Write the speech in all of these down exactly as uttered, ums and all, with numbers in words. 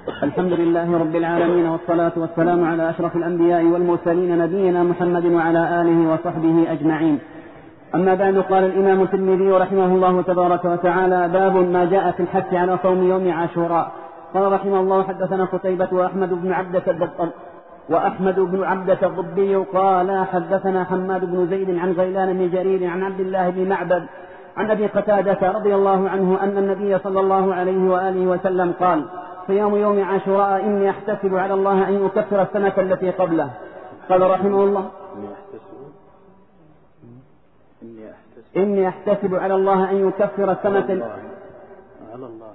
الحمد لله رب العالمين، والصلاة والسلام على أشرف الأنبياء والمرسلين نبينا محمد وعلى آله وصحبه أجمعين. أما بعد، قال الإمام الترمذي رحمه الله تبارك وتعالى: باب ما جاء في الحث على صوم يوم عاشوراء. قال رحمه الله: حدثنا قتيبة وأحمد بن عبدة الضبي وأحمد بن عبدة الضبي قال حدثنا حماد بن زيد عن غيلان بن جرير عن عبد الله بن معبد عن أبي قتادة رضي الله عنه أن النبي صلى الله عليه وآله وسلم قال: صيام يوم عاشوراء إني أحتسب على الله أن يكفر السنة التي قبله. قال رحمه الله: إني أحتسب على الله أن يكفر السنة على الله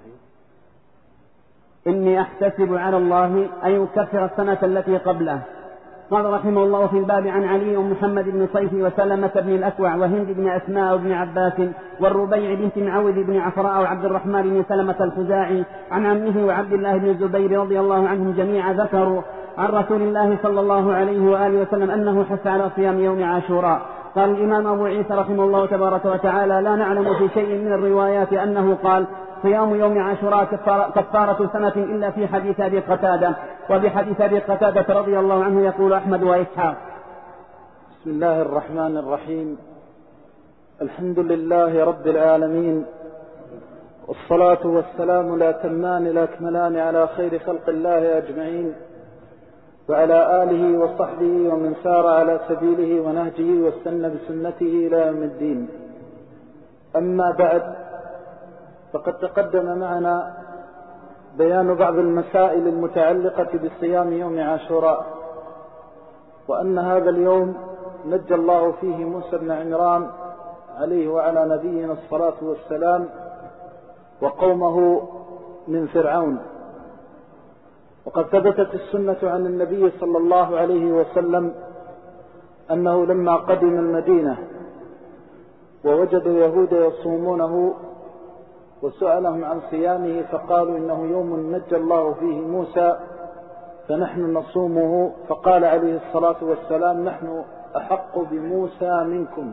إني أحتسب على الله أن يكفر السنة التي قبله. قال رحمه الله: في الباب عن علي ومحمد بن صيف وسلمة بن الأكوع وهند بن أسماء بن عباس والربيع بنت معوذ بن عفراء وعبد الرحمن بن سلمة الخزاعي عن عمه وعبد الله بن الزبير رضي الله عنهم جميعا ذكروا عن رسول الله صلى الله عليه وآله وسلم أنه حث على صيام يوم عاشوراء. قال الإمام أبو عيسى رحمه الله تبارك وتعالى: لا نعلم في شيء من الروايات أنه قال صيام يوم عاشوراء كفارة سنة إلا في حديث أبي قتادة، وبحديث أبي قتادة رضي الله عنه يقول أحمد وإسحاق. بسم الله الرحمن الرحيم. الحمد لله رب العالمين، والصلاة والسلام الأتمان الأكملان على خير خلق الله أجمعين، وعلى آله وصحبه ومن سار على سبيله ونهجه واستنى بسنته إلى يوم الدين. أما بعد، فقد تقدم معنا بيان بعض المسائل المتعلقة بصيام يوم عاشوراء، وأن هذا اليوم نجى الله فيه موسى بن عمران عليه وعلى نبينا الصلاة والسلام وقومه من فرعون. وقد ثبتت السنة عن النبي صلى الله عليه وسلم أنه لما قدم المدينة ووجد يهود يصومونه وسألهم عن صيامه فقالوا إنه يوم نجى الله فيه موسى فنحن نصومه، فقال عليه الصلاة والسلام: نحن أحق بموسى منكم.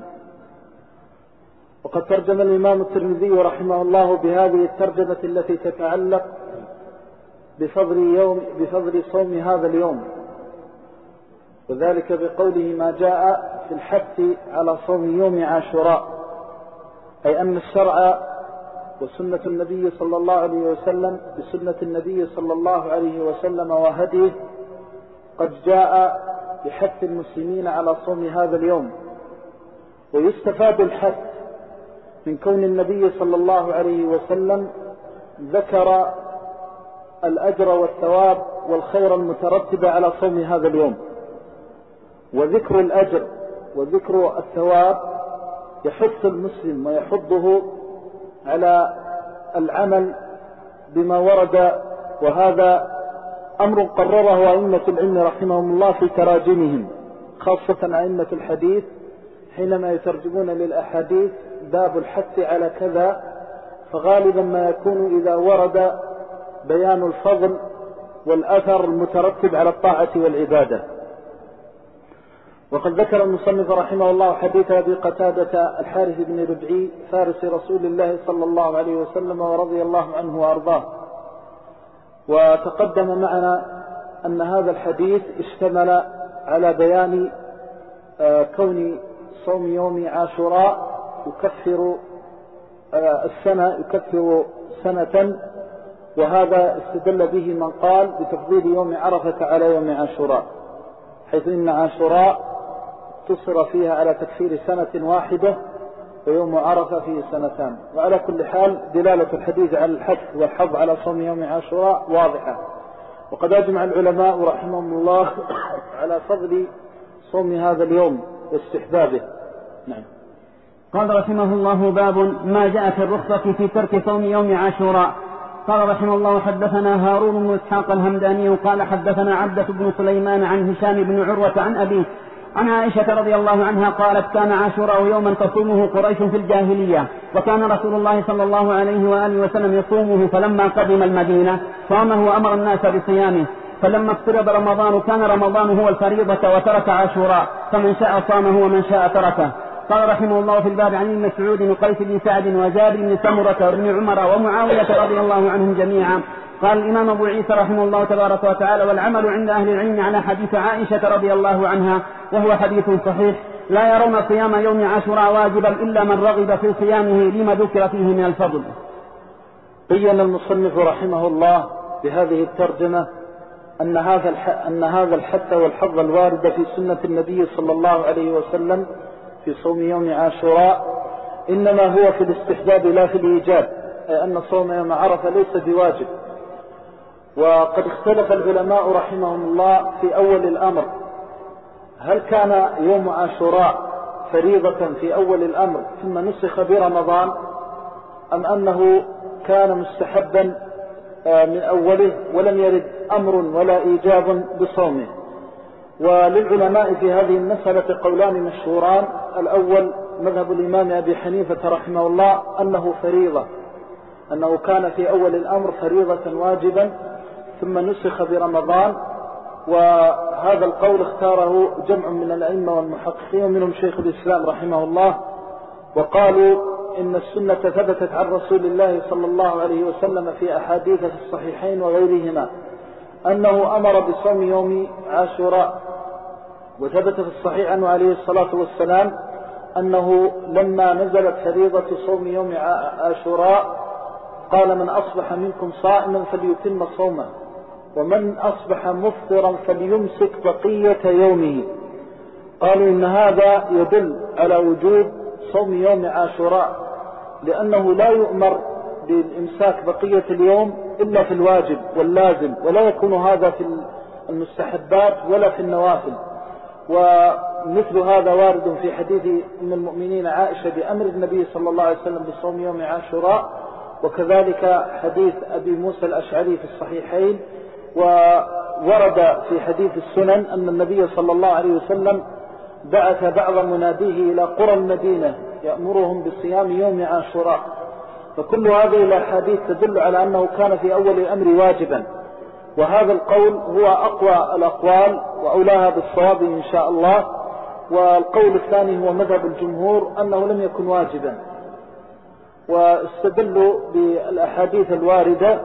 وقد ترجم الإمام الترمذي رحمه الله بهذه الترجمة التي تتعلق بفضل, يوم بفضل صوم هذا اليوم، وذلك بقوله: ما جاء في الحث على صوم يوم عاشوراء، أي أن الشرع وسنة النبي صلى الله عليه وسلم بسنة النبي صلى الله عليه وسلم وهديه قد جاء بحث المسلمين على صوم هذا اليوم. ويستفاد الحث من كون النبي صلى الله عليه وسلم ذكر الأجر والثواب والخير المترتب على صوم هذا اليوم. وذكر الأجر وذكر الثواب يحث المسلم ويحضه على العمل بما ورد، وهذا أمر قرره أئمة العلم رحمهم الله في تراجمهم، خاصة أئمة الحديث حينما يترجمون للأحاديث باب الحث على كذا، فغالبا ما يكون إذا ورد بيان الفضل والأثر المترتب على الطاعة والعبادة. وقد ذكر المصنف رحمه الله حديث أبي قتادة الحارث بن ربعي فارس رسول الله صلى الله عليه وسلم ورضي الله عنه وأرضاه. وتقدم معنا أن هذا الحديث اشتمل على بيان كون صوم يوم عاشوراء يكفر السنة يكفر سنة، وهذا استدل به من قال بتفضيل يوم عرفة على يوم عاشوراء، حيث إن عاشوراء تصر فيها على تكفير سنة واحدة ويوم عرفة فيه سنتان. وعلى كل حال دلالة الحديث على الحث والحظ على صوم يوم عاشوراء واضحة. وقد أجمع العلماء رحمهم الله على فضل صوم هذا اليوم واستحبابه. نعم. قال رحمه الله: باب ما جاء في الرخصة في ترك صوم يوم عاشوراء. قال رحمه الله: حدثنا هارون بن إسحاق الهمداني قال حدثنا عبدة بن سليمان عن هشام بن عروة عن أبيه عن عائشة رضي الله عنها قالت: كان عاشوراء يوما تصومه قريش في الجاهلية، وكان رسول الله صلى الله عليه وآله وسلم يصومه، فلما قدم المدينة صامه وأمر الناس بصيامه، فلما اقترب رمضان كان رمضان هو الفريضة وترك عاشوراء، فمن شاء صامه ومن شاء تركه. قال رحمه الله في الباب عن مسعود وقيس بن سعد وجابر بن سمرة وابن عمر ومعاوية رضي الله عنهم جميعا قال الإمام أبو عيسى رحمه الله تبارك وتعالى: والعمل عند أهل العلم على حديث عائشة رضي الله عنها، وهو حديث صحيح: لا يرون صيام يوم عاشوراء واجبا إلا من رغب في صيامه لما ذكر فيه من الفضل. بين المصنف رحمه الله بهذه الترجمة أن هذا أن هذا الحث والحظ الوارد في سنة النبي صلى الله عليه وسلم في صوم يوم عاشوراء إنما هو في الاستحباب لا في الإيجاب، أي أن صوم يوم عرفة ليس بواجب. وقد اختلف العلماء رحمهم الله في أول الأمر، هل كان يوم عاشوراء فريضة في أول الأمر ثم نسخ برمضان، أم أنه كان مستحبا من أوله ولم يرد أمر ولا إيجاب بصومه. وللعلماء في هذه المسألة قولان مشهوران: الأول مذهب الإمام أبي حنيفة رحمه الله أنه فريضة، أنه كان في أول الأمر فريضة واجبا ثم نسخ برمضان، وهذا القول اختاره جمع من الأئمة والمحققين ومنهم شيخ الإسلام رحمه الله، وقالوا إن السنة ثبتت عن رسول الله صلى الله عليه وسلم في أحاديث في الصحيحين وغيرهما أنه أمر بصوم يوم عاشوراء، وثبت في الصحيح عنه عليه الصلاة والسلام أنه لما نزلت فريضة صوم يوم عاشوراء قال: من أصبح منكم صائما فليتم صومه، ومن أصبح مفطرا فليمسك بقية يومه. قالوا إن هذا يدل على وجوب صوم يوم عاشوراء، لأنه لا يؤمر بالإمساك بقية اليوم إلا في الواجب واللازم، ولا يكون هذا في المستحبات ولا في النوافل. ومثل هذا وارد في حديث أم المؤمنين عائشة بأمر النبي صلى الله عليه وسلم بصوم يوم عاشوراء، وكذلك حديث أبي موسى الأشعري في الصحيحين. وورد في حديث السنن أن النبي صلى الله عليه وسلم بعث بعض مناديه إلى قرى المدينة يأمرهم بصيام يوم عاشوراء. فكل هذه الأحاديث تدل على أنه كان في أول الأمر واجبا، وهذا القول هو أقوى الأقوال وأولاها بالصواب إن شاء الله. والقول الثاني هو مذهب الجمهور أنه لم يكن واجبا، واستدلوا بالأحاديث الواردة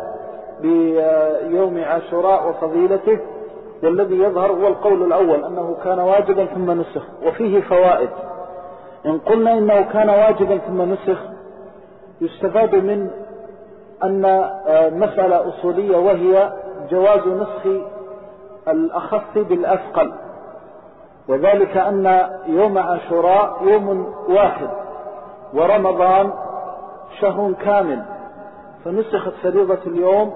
بيوم عاشوراء وفضيلته، والذي يظهر هو القول الأول أنه كان واجبا ثم نسخ. وفيه فوائد. إن قلنا إنه كان واجبا ثم نسخ يستفاد من أن مسألة أصولية، وهي جواز نسخ الأخف بالأثقل، وذلك أن يوم عاشوراء يوم واحد ورمضان شهر كامل، فنسخت فريضة اليوم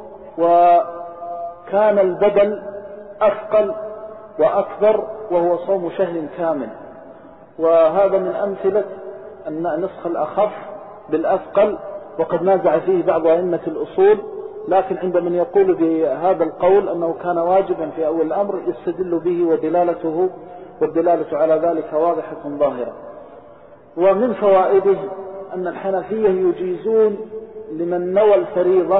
وكان البدل أثقل وأكبر وهو صوم شهر كامل. وهذا من أمثلة أن نسخ الأخف بالأثقل، وقد نازع فيه بعض أئمة الأصول، لكن عند من يقول بهذا القول أنه كان واجبا في أول الأمر يستدل به، ودلالته والدلالة على ذلك واضحة ظاهرة. ومن فوائده أن الحنفية يجيزون لمن نوى الفريضة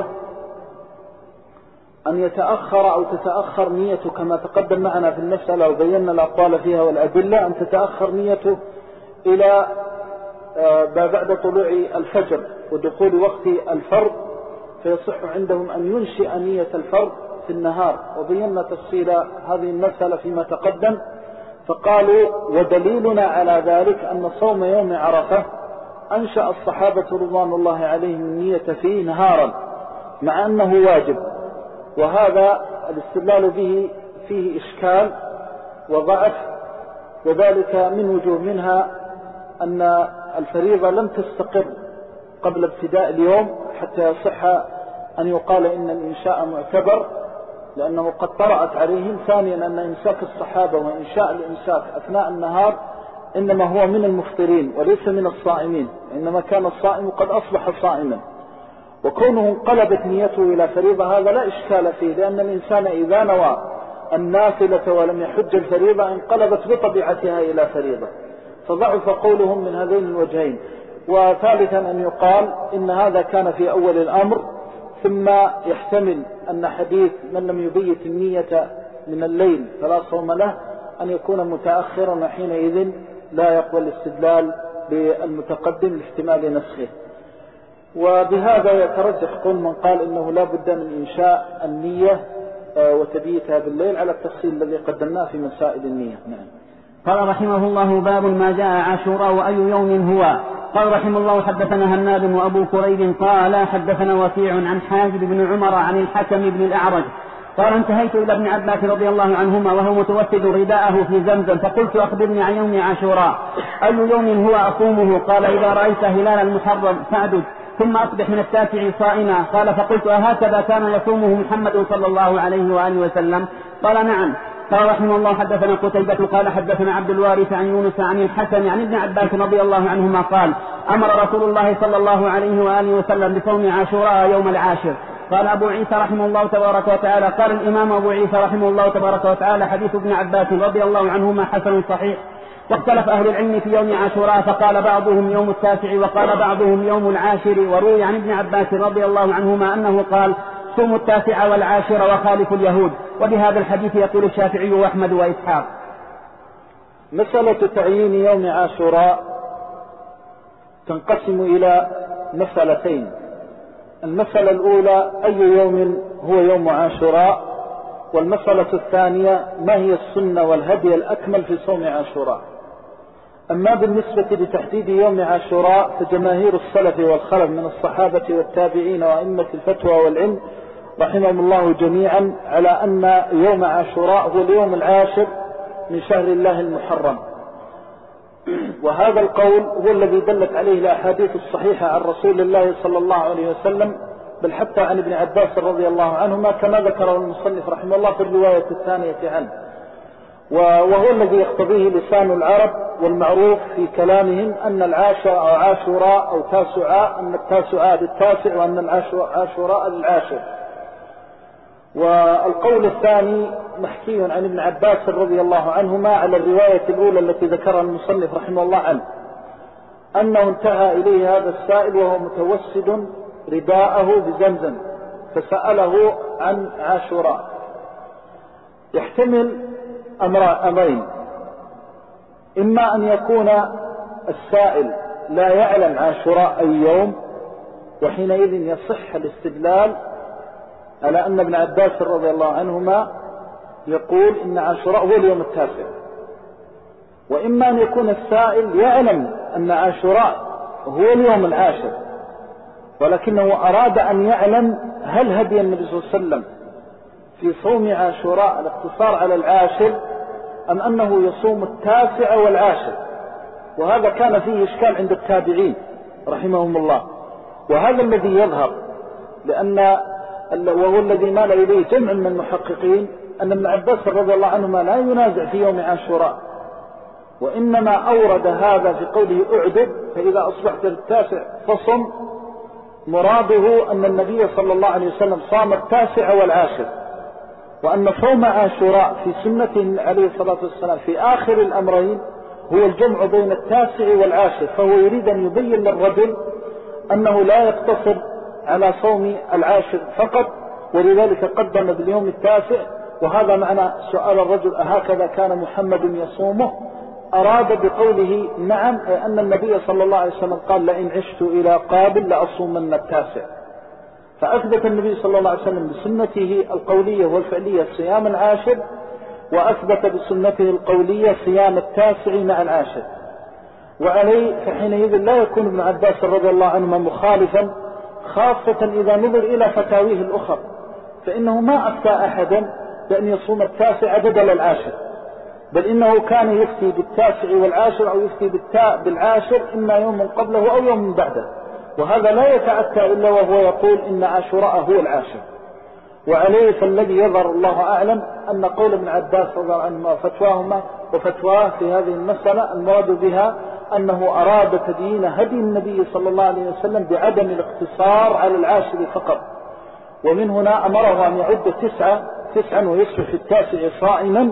أن يتأخر أو تتأخر نيته، كما تقدم معنا في المسألة وبينا الأقوال فيها والأدلة، أن تتأخر نيته إلى بعد طلوع الفجر ودخول وقت الفرض، فيصح عندهم أن ينشئ نية الفرض في النهار، وبينا تفصيل هذه المسألة فيما تقدم. فقالوا: ودليلنا على ذلك أن صوم يوم عرفة أنشأ الصحابة رضوان الله عليهم النية فيه نهارا مع أنه واجب، وهذا الاستدلال به فيه إشكال وضعف، وذلك من وجوه، منها أن الفريضة لم تستقر قبل ابتداء اليوم حتى يصح أن يقال إن الإنشاء معتبر، لأنه قد طرأت عليهم. ثانيا أن إمساك الصحابة وإنشاء الإمساك أثناء النهار إنما هو من المفطرين وليس من الصائمين، إنما كان الصائم قد أصبح صائما. وكونه انقلبت نيته إلى فريضة هذا لا إشكال فيه، لأن الإنسان إذا نوى النافلة ولم يحج الفريضة انقلبت بطبيعتها إلى فريضة، فضعف قولهم من هذين الوجهين. وثالثا أن يقال إن هذا كان في أول الأمر، ثم يحتمل أن حديث من لم يبيت النية من الليل فلا صوم له أن يكون متأخرا، وحينئذ لا يقبل الاستدلال بالمتقدم لاحتمال نسخه. وبهذا يترجح قول من قال إنه لا بد من إنشاء النية وتبييتها بالليل على التفصيل الذي قدمناه في مسائل النية. نعم. قال رحمه الله: باب ما جاء عاشوراء وأي يوم هو. قال رحمه الله: حدثنا هناد وأبو كريب قال حدثنا وكيع عن حاجب بن عمر عن الحكم بن الأعرج قال: انتهيت إلى ابن عباس رضي الله عنهما وهو متوسد رداءه في زمزم فقلت: أخبرني عن يوم عاشوراء، أي يوم هو أصومه؟ قال: إذا رأيت هلال المحرم فاعدد ثم أصبح من التاسع صائما. قال: فقلت: أهكذا كان يصومه محمد صلى الله عليه وآله وسلم؟ قال: نعم. قال رحمه الله: حدثنا قتيبة قال حدثنا عبد الوارث عن يونس عن الحسن عن ابن عباس رضي الله عنهما قال: أمر رسول الله صلى الله عليه وآله وسلم بصوم عاشوراء يوم العاشر. قال أبو عيسى رحمه الله تبارك وتعالى: قال الإمام أبو عيسى رحمه الله تبارك وتعالى: حديث ابن عباس رضي الله عنهما حسن صحيح. واختلف أهل العلم في يوم عاشوراء، فقال بعضهم يوم التاسع وقال بعضهم يوم العاشر. وروي عن ابن عباس رضي الله عنهما أنه قال: صوموا التاسع والعاشر وخالفوا اليهود. وبهذا الحديث يقول الشافعي وأحمد وإسحاق. مسألة تعيين يوم عاشوراء تنقسم إلى مسألتين. المسألة الأولى: أي يوم هو يوم عاشوراء؟ والمسألة الثانية: ما هي السنة والهدي الأكمل في صوم عاشوراء؟ أما بالنسبة لتحديد يوم عاشوراء فجماهير السلف والخلف من الصحابة والتابعين وأئمة الفتوى والعلم رحمهم الله جميعا على أن يوم عاشوراء هو اليوم العاشر من شهر الله المحرم. وهذا القول هو الذي دلت عليه الأحاديث الصحيحة عن رسول الله صلى الله عليه وسلم، بل حتى عن ابن عباس رضي الله عنهما كما ذكره المصنف رحمه الله في الرواية الثانية عنه، وهو الذي يقتضيه لسان العرب والمعروف في كلامهم أن العاشر أو عاشوراء أو تاسعاء، أن التاسعاء للتاسع وأن العاشوراء للعاشر. والقول الثاني محكي عن ابن عباس رضي الله عنهما على الرواية الأولى التي ذكرها المصنف رحمه الله عنه، أنه انتهى إليه هذا السائل وهو متوسد رداءه بزمزم فسأله عن عاشوراء. يحتمل أمرين: إما أن يكون السائل لا يعلم عاشوراء أي يوم، وحينئذ يصح الاستدلال على أن ابن عباس رضي الله عنهما يقول إن عاشوراء هو اليوم التاسع. وإما أن يكون السائل يعلم أن عاشوراء هو اليوم العاشر، ولكنه أراد أن يعلم هل هدي النبي صلى الله عليه وسلم في صوم عاشوراء الاقتصار على العاشر أم أنه يصوم التاسع والعاشر. وهذا كان فيه إشكال عند التابعين رحمهم الله، وهذا الذي يظهر لأن وهو الذي مال إليه جمع من المحققين أن ابن عباس رضي الله عنهما لا ينازع في يوم عاشوراء، وإنما أورد هذا في قوله أعدد فإذا أصبحت التاسع فصم، مراده أن النبي صلى الله عليه وسلم صام التاسع والعاشر، وأن صوم عاشوراء في سنته عليه الصلاة والسلام في آخر الأمرين هو الجمع بين التاسع والعاشر. فهو يريد أن يبين للرجل أنه لا يقتصر على صوم العاشر فقط، ولذلك قدم باليوم التاسع. وهذا معنى سؤال الرجل: أهكذا كان محمد يصومه؟ أراد بقوله نعم أن النبي صلى الله عليه وسلم قال: لئن عشت إلى قابل لأصومن التاسع. فأثبت النبي صلى الله عليه وسلم بسنته القولية والفعلية صيام العاشر، وأثبت بسنته القولية صيام التاسع مع العاشر. وعليه فحينئذ لا يكون ابن عباس رضي الله عنهما مخالفا، خاصة إذا نظر إلى فتاويه الأخرى، فإنه ما أفتى أحدا بأن يصوم التاسع بدل العاشر، بل إنه كان يفتي بالتاسع والعاشر أو يفتي بالتاء بالعاشر إما يوم قبله أو يوم بعده، وهذا لا يتأتى إلا وهو يقول إن عاشوراء هو العاشر. وعليه فالذي يظهر الله أعلم أن قول ابن عباس رضي الله عنهما وفتواهما وفتواه في هذه المسألة المراد بها أنه أراد تدين هدي النبي صلى الله عليه وسلم بعدم الاقتصار على العاشر فقط. ومن هنا أمره أن يعد تسعة تسعا ويصبح في التاسع صائما،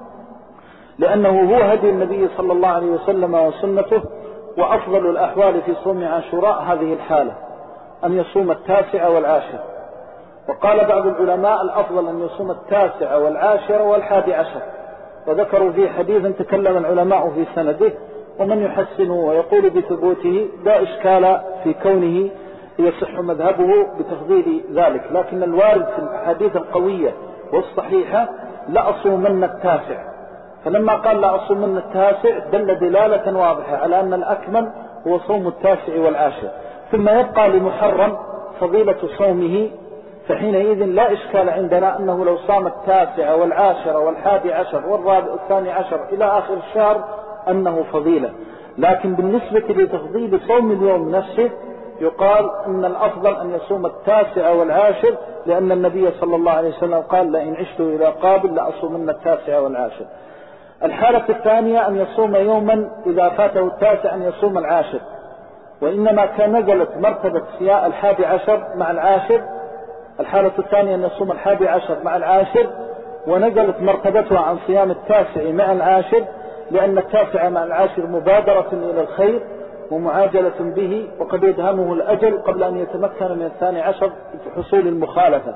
لأنه هو هدي النبي صلى الله عليه وسلم وسنته. وأفضل الأحوال في صوم عاشوراء هذه الحالة، أن يصوم التاسع والعاشر. وقال بعض العلماء: الأفضل أن يصوم التاسع والعاشر والحادي عشر. وذكروا فيه حديثا تكلم العلماء في سنده، ومن يحسنه ويقول بثبوته لا إشكال في كونه يصح مذهبه بتفضيل ذلك، لكن الوارد في الأحاديث القوية والصحيحة لأصومن التاسع، فلما قال لأصومن التاسع دل دلالة واضحة على أن الأكمل هو صوم التاسع والعاشر. ثم يبقى لمحرم فضيلة صومه، فحينئذ لا إشكال عندنا أنه لو صام التاسع والعاشر والحادي عشر والرابع الثاني عشر إلى آخر الشهر أنه فضيلة. لكن بالنسبة لتفضيل صوم اليوم نفسه يقال أن الأفضل أن يصوم التاسع والعاشر، لأن النبي صلى الله عليه وسلم قال لئن عشت إلى قابل لأصومن التاسع والعاشر. الحالة الثانية أن يصوم يوما إذا فاته التاسع أن يصوم العاشر، وإنما كان نزلت مرتبة صيام الحادي عشر مع العاشر. الحالة الثانية أن يصوم الحادي عشر مع العاشر، ونزلت مرتبتها عن صيام التاسع مع العاشر، لأن التاسع مع العاشر مبادرة إلى الخير ومعاجلة به، وقد يدهمه الأجل قبل أن يتمكن من الثاني عشر بحصول المخالفة.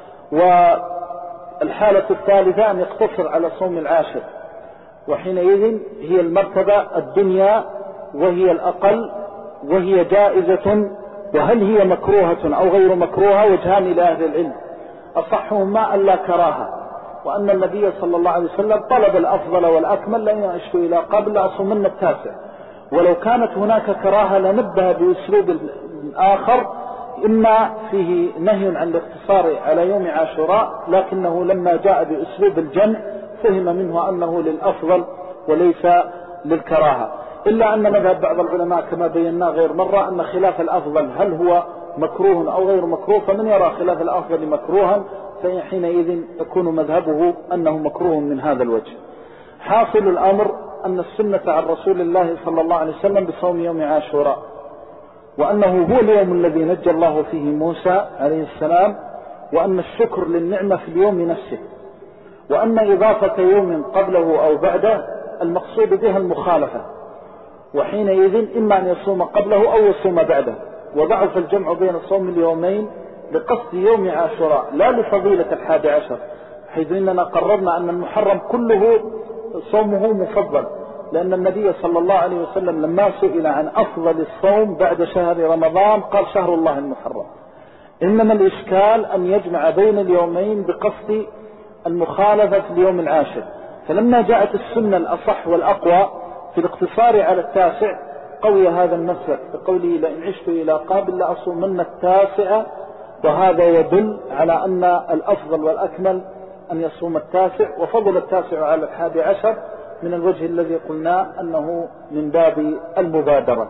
والحالة الثالثة أن يقتصر على صوم العاشر، وحينئذ هي المرتبة الدنيا وهي الأقل وهي جائزة. وهل هي مكروهة أو غير مكروهة وجهان لأهل العلم، أصحهما أن لا كراهة، وأن النبي صلى الله عليه وسلم طلب الأفضل والأكمل لأن يعشت إلى قبل أصومن التاسع. ولو كانت هناك كراهة لنبه بأسلوب آخر، إما فيه نهي عن الاقتصار على يوم عاشوراء، لكنه لما جاء بأسلوب الجمع فهم منه أنه للأفضل وليس للكراهة. إلا أن مذهب بعض العلماء كما بينا غير مرة أن خلاف الأفضل هل هو مكروه أو غير مكروه، فمن يرى خلاف الأفضل مكروها فحينئذ يكون مذهبه أنه مكروه من هذا الوجه. حاصل الأمر أن السنة عن رسول الله صلى الله عليه وسلم بصوم يوم عاشوراء، وأنه هو اليوم الذي نجى الله فيه موسى عليه السلام، وأن الشكر للنعمة في اليوم نفسه، وأن إضافة يوم قبله أو بعده المقصود بها المخالفة، وحينئذ إما أن يصوم قبله أو يصوم بعده. وضعف الجمع بين صوم اليومين لقصد يوم عاشوراء لا لفضيلة الحادي عشر، حيث إننا قررنا أن المحرم كله صومه مفضل، لأن النبي صلى الله عليه وسلم لما سئل عن أفضل الصوم بعد شهر رمضان قال شهر الله المحرم. إنما الإشكال أن يجمع بين اليومين بقصد المخالفة في اليوم العاشر. فلما جاءت السنة الأصح والأقوى في الاقتصار على التاسع قوي هذا المسلك بقوله لئن عشت إلى قابل لأصومن التاسع، وهذا يدل على أن الأفضل والأكمل أن يصوم التاسع، وفضل التاسع على الحادي عشر من الوجه الذي قلنا أنه من باب المبادرة.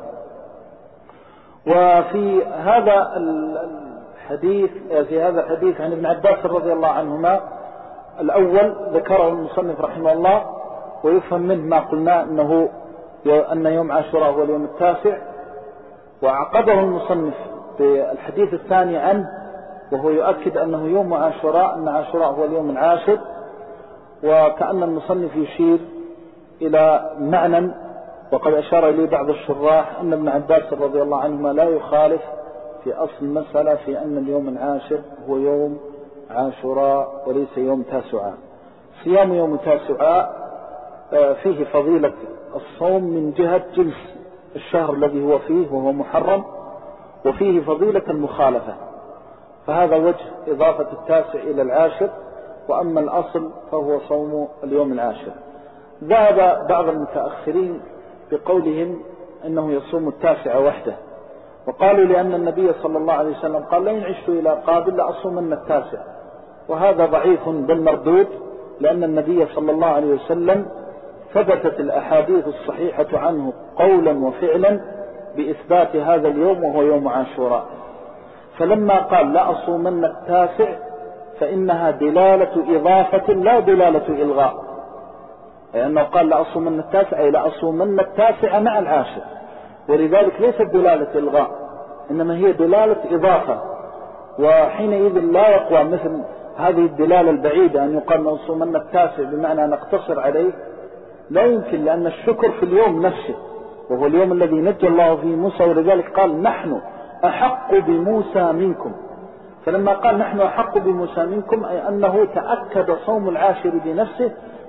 وفي هذا الحديث في هذا الحديث عن ابن عباس رضي الله عنهما، الأول ذكره المصنف رحمه الله، ويفهم منه ما قلنا أنه أن يوم عاشوراء هو اليوم التاسع، وعقده المصنف بالحديث الثاني عنه وهو يؤكد أنه يوم عاشوراء أن عاشوراء هو اليوم العاشر. وكأن المصنف يشير إلى معنى وقد أشار إليه بعض الشراح أن ابن عباس رضي الله عنهما لا يخالف في أصل المسألة في أن اليوم العاشر هو يوم عاشوراء وليس يوم تاسعاء. صيام يوم تاسعاء فيه فضيلة الصوم من جهة جنس الشهر الذي هو فيه وهو محرم، وفيه فضيلة المخالفة، فهذا وجه إضافة التاسع إلى العاشر. وأما الأصل فهو صوم اليوم العاشر. ذهب بعض المتأخرين بقولهم أنه يصوم التاسع وحده، وقالوا لأن النبي صلى الله عليه وسلم قال لئن عشت إلى قابل لأصومن التاسع، وهذا ضعيف بل مردود، لأن النبي صلى الله عليه وسلم ثبتت الأحاديث الصحيحة عنه قولا وفعلا بإثبات هذا اليوم وهو يوم عاشوراء. فلما قال لأصومن التاسع فإنها دلالة إضافة لا دلالة إلغاء، لأنه قال لأصومن التاسع أي لأصومن التاسع مع العاشر، ولذلك ليست دلالة إلغاء إنما هي دلالة إضافة. وحينئذ لا يقوى مثل هذه الدلالة البعيدة أن يقال لأصومن التاسع بمعنى نقتصر عليه، لا يمكن، لأن الشكر في اليوم نفسه وهو اليوم الذي نجى الله فيه موسى، ولذلك قال نحن أحق بموسى منكم. فلما قال نحن أحق بموسى منكم أي أنه تأكد صوم العاشر بنفسه،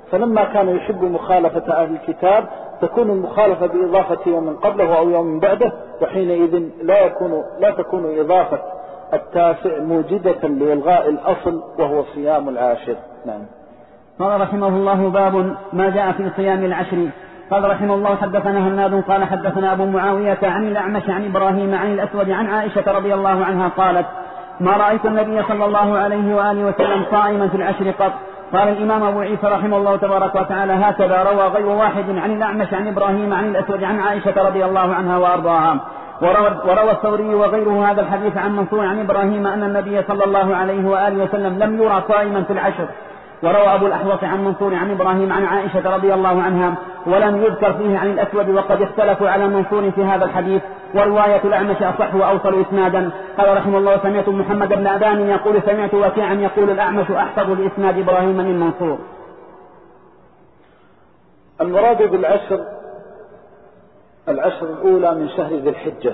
فلما كان يحب مخالفة أهل الكتاب تكون المخالفة بإضافة يوم قبله أو يوم بعده، وحينئذ لا يكون لا تكون إضافة التاسع موجدة لإلغاء الأصل وهو صيام العاشر. نعم. قال رحمه الله: باب ما جاء في صيام العشر. قال رحمه الله: حدثنا هناد قال حدثنا أبو معاوية عن الأعمش عن إبراهيم عن الأسود عن عائشة رضي الله عنها قالت: ما رأيت النبي صلى الله عليه وآله وسلم صائما في العشر قط. قال الإمام أبو عيسى رحمه الله تبارك وتعالى: هكذا روى غير واحد عن الأعمش عن إبراهيم عن الأسود عن عائشة رضي الله عنها وأرضاها. وروى الثوري وغيره هذا الحديث عن منصور عن إبراهيم أن النبي صلى الله عليه وآله وسلم لم يرى صائما في العشر. وروى أبو الأحوص عن منصور عن إبراهيم عن عائشة رضي الله عنها ولم يذكر فيه عن الأسود، وقد اختلفوا على منصور في هذا الحديث، ورواية الأعمش أصح وأوصل إسنادا. قال رحمه الله: سمعت محمد بن أبان يقول سمعت وكيعا يقول الأعمش أحفظ لإسناد إبراهيم من منصور. المراد بالعشر العشر الأولى من شهر ذي الحجة،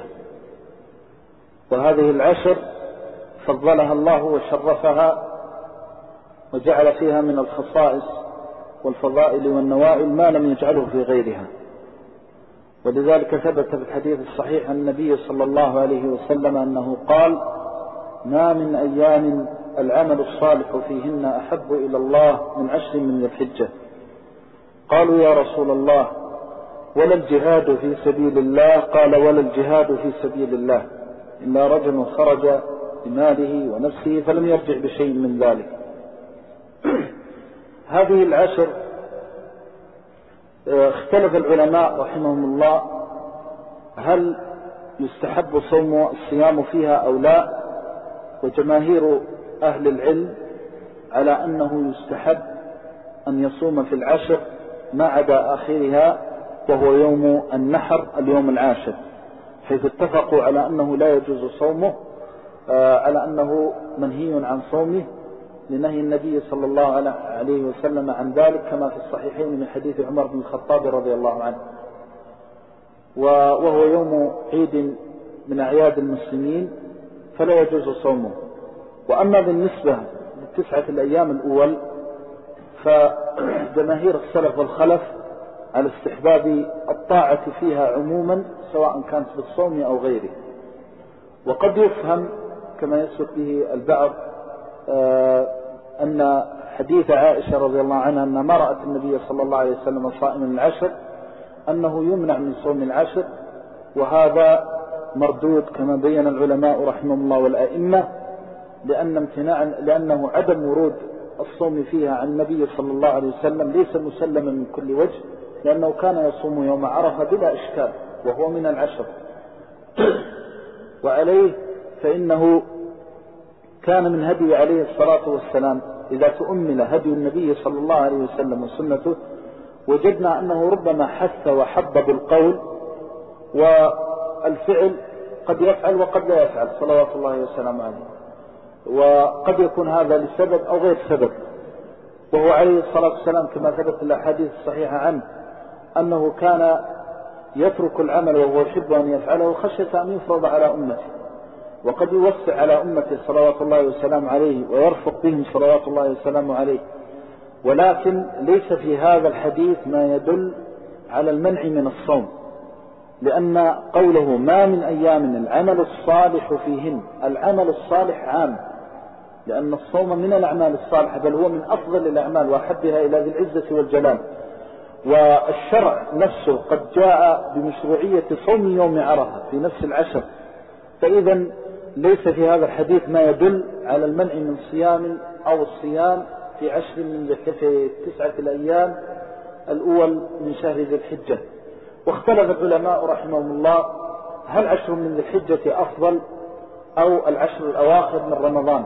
وهذه العشر فضلها الله وشرفها وجعل فيها من الخصائص والفضائل والنوائل ما لم يجعله في غيرها. ولذلك ثبت في الحديث الصحيح عن النبي صلى الله عليه وسلم أنه قال: ما من أيام العمل الصالح فيهن أحب إلى الله من عشر من ذي الحجة. قالوا: يا رسول الله ولا الجهاد في سبيل الله؟ قال: ولا الجهاد في سبيل الله إلا رجل خرج بماله ونفسه فلم يرجع بشيء من ذلك. هذه العشر اختلف العلماء رحمهم الله هل يستحب صوم الصيام فيها أو لا، وجماهير أهل العلم على أنه يستحب أن يصوم في العشر ما عدا آخرها وهو يوم النحر اليوم العاشر، حيث اتفقوا على أنه لا يجوز صومه، على أنه منهي عن صومه لنهي النبي صلى الله عليه وسلم عن ذلك، كما في الصحيحين من حديث عمر بن الخطاب رضي الله عنه، وهو يوم عيد من أعياد المسلمين فلا يجوز صومه. وأما بالنسبة للتسعة الأيام الأول فجماهير السلف والخلف على استحباب الطاعة فيها عموما سواء كانت بالصوم أو غيره. وقد يفهم كما يسلك به البعض أن حديث عائشة رضي الله عنها أن ما رأت النبي صلى الله عليه وسلم صائما العشر أنه يمنع من صوم العشر، وهذا مردود كما بين العلماء رحمه الله والأئمة، لأن امتناع لأنه عدم ورود الصوم فيها عن النبي صلى الله عليه وسلم ليس مسلما من كل وجه، لأنه كان يصوم يوم عرفة بلا إشكال وهو من العشر. وعليه فإنه كان من هدي عليه الصلاة والسلام إذا تؤمل هدي النبي صلى الله عليه وسلم وسنته وجدنا أنه ربما حث وحبب القول والفعل، قد يفعل وقد لا يفعل صلوات الله وسلامه عليه، وقد يكون هذا لسبب أو غير سبب. وهو عليه الصلاة والسلام كما ثبت الأحاديث الصحيحة عنه أنه كان يترك العمل وهو يحب أن يفعله خشية أن يفرض على أمته، وقد يوسع على أمته صلوات الله وسلامه عليه ويرفق بهم صلوات الله وسلامه عليه. ولكن ليس في هذا الحديث ما يدل على المنع من الصوم، لأن قوله ما من أيام العمل الصالح فيهن، العمل الصالح عام، لأن الصوم من الأعمال الصالحة بل هو من أفضل الأعمال وأحبها إلى ذي العزة والجلال. والشرع نفسه قد جاء بمشروعية صوم يوم عرفة في نفس العشر، فإذا ليس في هذا الحديث ما يدل على المنع من صيام أو الصيام في عشر من في تسعة الأيام الأول من شهر ذي الحجة. واختلف العلماء رحمهم الله هل عشر من ذي الحجة أفضل أو العشر الأواخر من رمضان.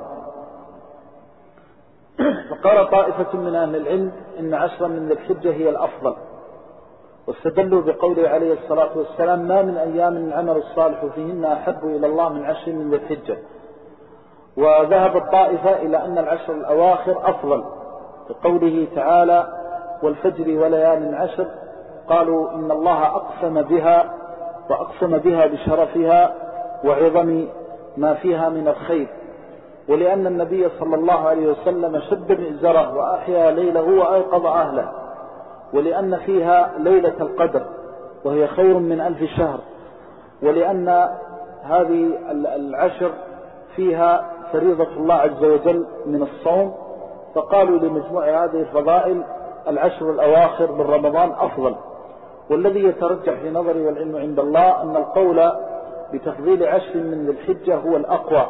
فقال طائفة من أهل العلم إن عشر من ذي الحجة هي الأفضل، واستدلوا بقوله عليه الصلاة والسلام ما من أيام العمل الصالح فيهن أحب إلى الله من عشر من ذي الحجة. وذهب الطائفة إلى أن العشر الأواخر أفضل بقوله تعالى والفجر وليال عشر، قالوا إن الله أقسم بها وأقسم بها بشرفها وعظم ما فيها من الخير، ولأن النبي صلى الله عليه وسلم شد مئزره وأحيا ليله وأيقظ أهله، ولأن فيها ليلة القدر وهي خير من ألف شهر، ولأن هذه العشر فيها فريضة الله عز وجل من الصوم، فقالوا لمجموع هذه الفضائل العشر الأواخر من رمضان أفضل. والذي يترجح في نظري والعلم عند الله أن القول بتفضيل عشر من ذي الحجة هو الأقوى،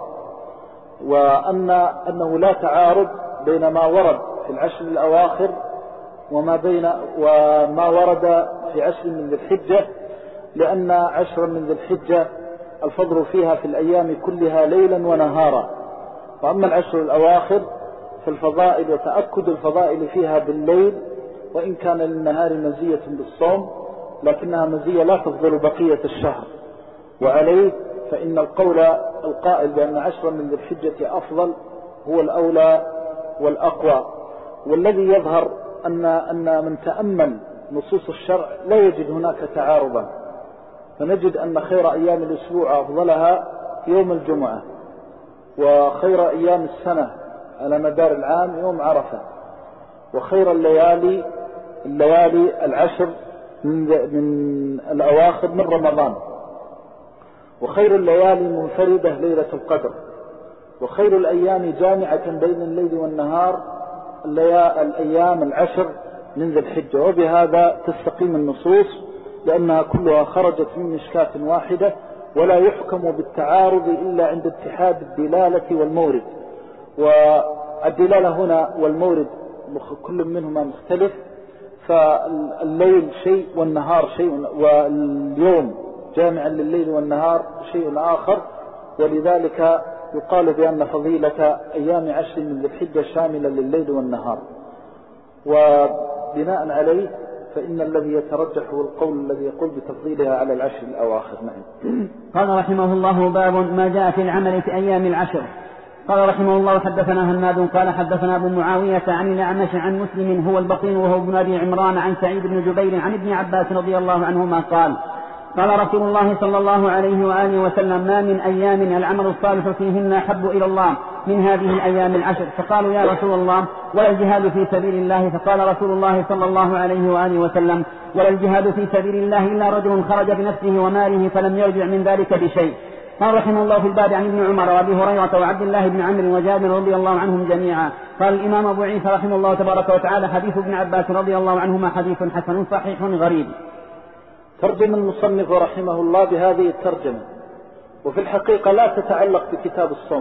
وأن أنه لا تعارض بين ما ورد في العشر الأواخر وما بين وما ورد في عشر من ذي الحجة، لأن عشر من ذي الحجة الفضل فيها في الأيام كلها ليلا ونهارا، وأما العشر الأواخر فالفضائل وتأكد الفضائل فيها بالليل، وإن كان للنهار مزية بالصوم لكنها مزية لا تفضل بقية الشهر. وعليه فإن القول القائل بأن عشر من ذي الحجة أفضل هو الأولى والأقوى. والذي يظهر أن, أن من تأمل نصوص الشرع لا يجد هناك تعارضا، فنجد أن خير أيام الأسبوع أفضلها يوم الجمعة، وخير أيام السنة على مدار العام يوم عرفة، وخير الليالي الليالي العشر من, من الأواخر من رمضان، وخير الليالي منفردة ليلة القدر، وخير الأيام جامعة بين الليل والنهار الأيام العشر من ذي الحجة. وبهذا تستقيم النصوص لأنها كلها خرجت من مشكاة واحدة، ولا يحكم بالتعارض إلا عند اتحاد الدلالة والمورد، والدلالة هنا والمورد كل منهما مختلف، فالليل شيء والنهار شيء، واليوم جامعا لليل والنهار شيء آخر، ولذلك يقال بأن فضيلة أيام عشر من ذي الحجة شاملة لليل والنهار. وبناء عليه فإن الذي يترجح هو القول الذي يقول بتفضيلها على العشر الأواخر. نعم. قال رحمه الله: باب ما جاء في العمل في أيام العشر. قال رحمه الله: حدثنا هناد قال حدثنا أبو معاوية عن الأعمش عن مسلم هو البطين وهو ابن أبي عمران عن سعيد بن جبير عن ابن عباس رضي الله عنهما قال: قال رسول الله صلى الله عليه وآله وسلم: ما من أيام العمل الصالح فيهن أحب إلى الله من هذه الأيام العشر. فقالوا: يا رسول الله ولا الجهاد في سبيل الله؟ فقال رسول الله صلى الله عليه وآله وسلم: ولا الجهاد في سبيل الله إلا رجل خرج بنفسه وماله فلم يرجع من ذلك بشيء. قال رحمه الله في الباب عن ابن عمر وابي هريرة وعبد الله بن عمرو وجابر رضي الله عنهم جميعا. قال الإمام أبو عيسى رحمه الله تبارك وتعالى: حديث ابن عباس رضي الله عنهما حديث حسن صحيح غريب. ترجم المصنف رحمه الله بهذه الترجمة، وفي الحقيقة لا تتعلق بكتاب الصوم،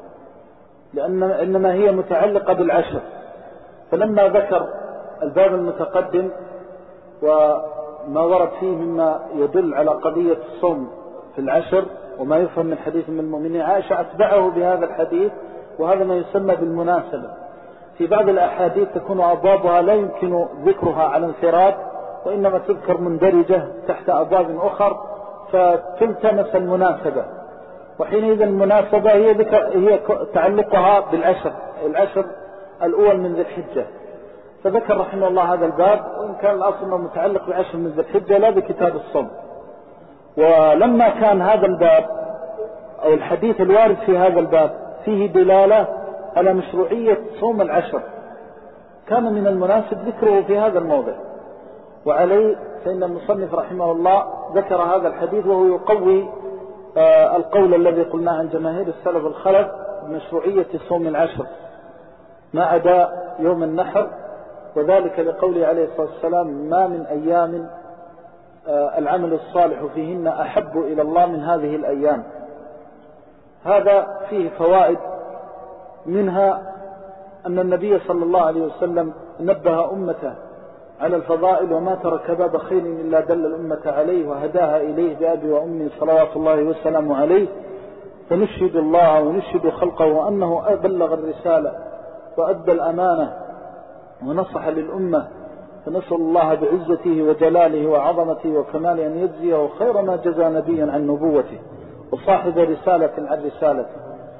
لأن إنما هي متعلقة بالعشر. فلما ذكر الباب المتقدم وما ورد فيه مما يدل على قضية الصوم في العشر وما يفهم من حديث من المؤمنين عائشة أتبعه بهذا الحديث، وهذا ما يسمى بالمناسبة. في بعض الأحاديث تكون أبوابها لا يمكن ذكرها على انفراد، وإنما تذكر مندرجة تحت أبواب أخر فتلتمس المناسبة، وحينئذ المناسبة هي, هي تعلقها بالعشر العشر الأول من ذي الحجة. فذكر رحمه الله هذا الباب، وإن كان الأصل متعلق بعشر من ذي الحجة لا بكتاب الصوم. ولما كان هذا الباب أو الحديث الوارد في هذا الباب فيه دلالة على مشروعية صوم العشر، كان من المناسب ذكره في هذا الموضع. وعليه فإن المصنف رحمه الله ذكر هذا الحديث وهو يقوي آه القول الذي قلنا عن جماهير السلف الخلف بمشروعية صوم العشر ما عدا يوم النحر، وذلك لقوله عليه الصلاة والسلام: ما من أيام آه العمل الصالح فيهن أحب إلى الله من هذه الأيام. هذا فيه فوائد، منها أن النبي صلى الله عليه وسلم نبه أمته على الفضائل، وما ترك باب خير إلا دل الأمة عليه وهداها إليه بأبي وأمي صلوات الله وسلامه عليه. فنشهد الله ونشهد خلقه أنه بلغ الرسالة وأدى الأمانة ونصح للأمة، فنسأل الله بعزته وجلاله وعظمته وكماله أن يجزيه خير ما جزى نبيا عن نبوته وصاحب رسالة عن رسالته.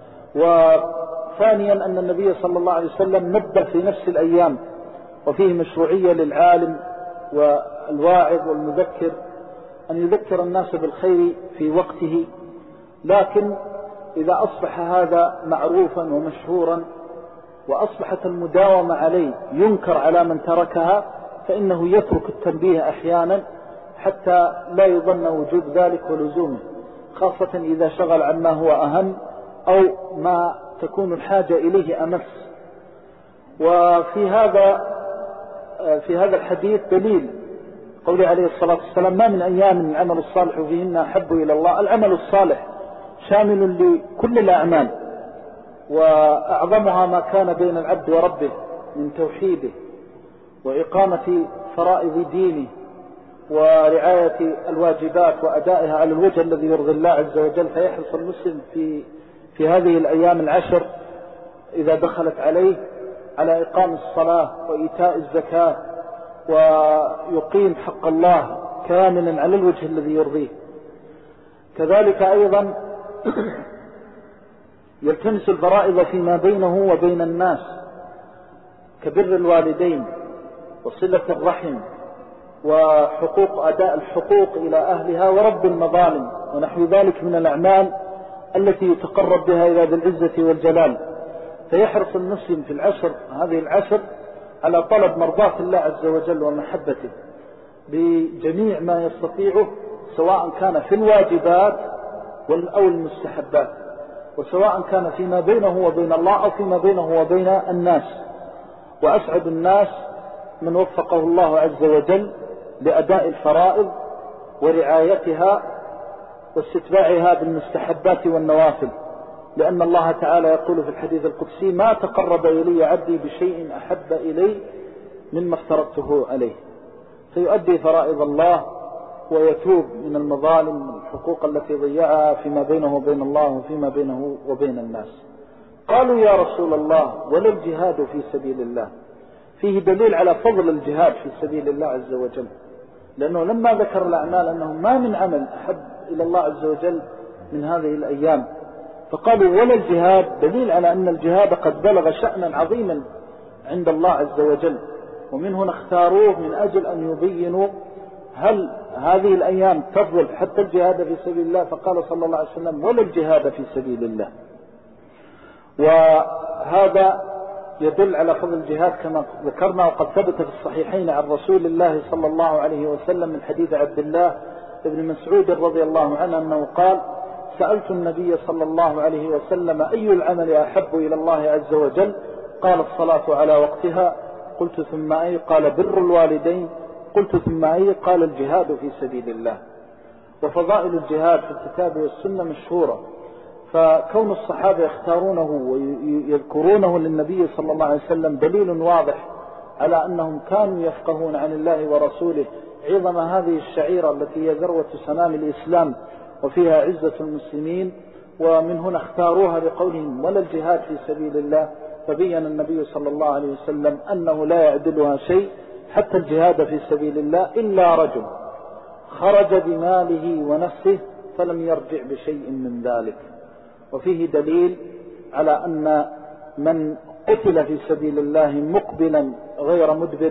وثانيا أن النبي صلى الله عليه وسلم نبه في نفس الأيام، وفيه مشروعية للعالم والواعظ والمذكر أن يذكر الناس بالخير في وقته، لكن إذا أصبح هذا معروفا ومشهورا وأصبحت المداومة عليه ينكر على من تركها، فإنه يترك التنبيه أحيانا حتى لا يظن وجود ذلك ولزومه، خاصة إذا شغل عما هو أهم أو ما تكون الحاجة إليه أمس. وفي هذا في هذا الحديث دليل قوله عليه الصلاة والسلام: ما من أيام العمل الصالح فيهن أحب إلى الله. العمل الصالح شامل لكل الأعمال، وأعظمها ما كان بين العبد وربه من توحيده وإقامة فرائض دينه ورعاية الواجبات وأدائها على الوجه الذي يرضي الله عز وجل. فيحرص المسلم في في هذه الأيام العشر إذا دخلت عليه على إقام الصلاة وإيتاء الزكاة ويقيم حق الله كاملا على الوجه الذي يرضيه. كذلك أيضا يلتمس الفرائض فيما بينه وبين الناس كبر الوالدين وصلة الرحم وحقوق أداء الحقوق إلى أهلها ورد المظالم ونحو ذلك من الأعمال التي يتقرب بها إلى ذي العزة والجلال. فيحرص المسلم في العشر هذه العشر على طلب مرضاة الله عز وجل ومحبته بجميع ما يستطيعه، سواء كان في الواجبات أو المستحبات، وسواء كان فيما بينه وبين الله أو فيما بينه وبين الناس. وأسعد الناس من وفقه الله عز وجل لأداء الفرائض ورعايتها واستتباعها بالمستحبات والنوافل، لأن الله تعالى يقول في الحديث القدسي: ما تقرب إلي عبدي بشيء أحب إلي مما افترضته عليه. فيؤدي فرائض الله ويتوب من المظالم والحقوق التي ضيعها فيما بينه وبين الله وفيما بينه وبين الناس. قالوا: يا رسول الله، ولا الجهاد في سبيل الله؟ فيه دليل على فضل الجهاد في سبيل الله عز وجل، لأنه لما ذكر الأعمال أنه ما من عمل أحب إلى الله عز وجل من هذه الأيام، فقالوا: ولا الجهاد؟ دليل على أن الجهاد قد بلغ شأنا عظيما عند الله عز وجل. ومن هنا اختاروه من أجل أن يبينوا هل هذه الأيام تفضل حتى الجهاد في سبيل الله، فقال صلى الله عليه وسلم: ولا الجهاد في سبيل الله. وهذا يدل على فضل الجهاد كما ذكرنا، وقد ثبت في الصحيحين عن رسول الله صلى الله عليه وسلم من حديث عبد الله بن مسعود رضي الله عنه أنه قال: سألت النبي صلى الله عليه وسلم: أي العمل أحب إلى الله عز وجل؟ قال: الصلاة على وقتها. قلت: ثم أي؟ قال: بر الوالدين. قلت: ثم أي؟ قال: الجهاد في سبيل الله. وفضائل الجهاد في الكتاب والسنة مشهورة، فكون الصحابة يختارونه ويذكرونه للنبي صلى الله عليه وسلم دليل واضح على أنهم كانوا يفقهون عن الله ورسوله عظم هذه الشعيرة التي هي ذروة سنام الإسلام وفيها عزة المسلمين. ومن هنا اختاروها بقولهم: ولا الجهاد في سبيل الله. فبين النبي صلى الله عليه وسلم أنه لا يعدلها شيء حتى الجهاد في سبيل الله إلا رجل خرج بماله ونفسه فلم يرجع بشيء من ذلك. وفيه دليل على أن من قتل في سبيل الله مقبلا غير مدبر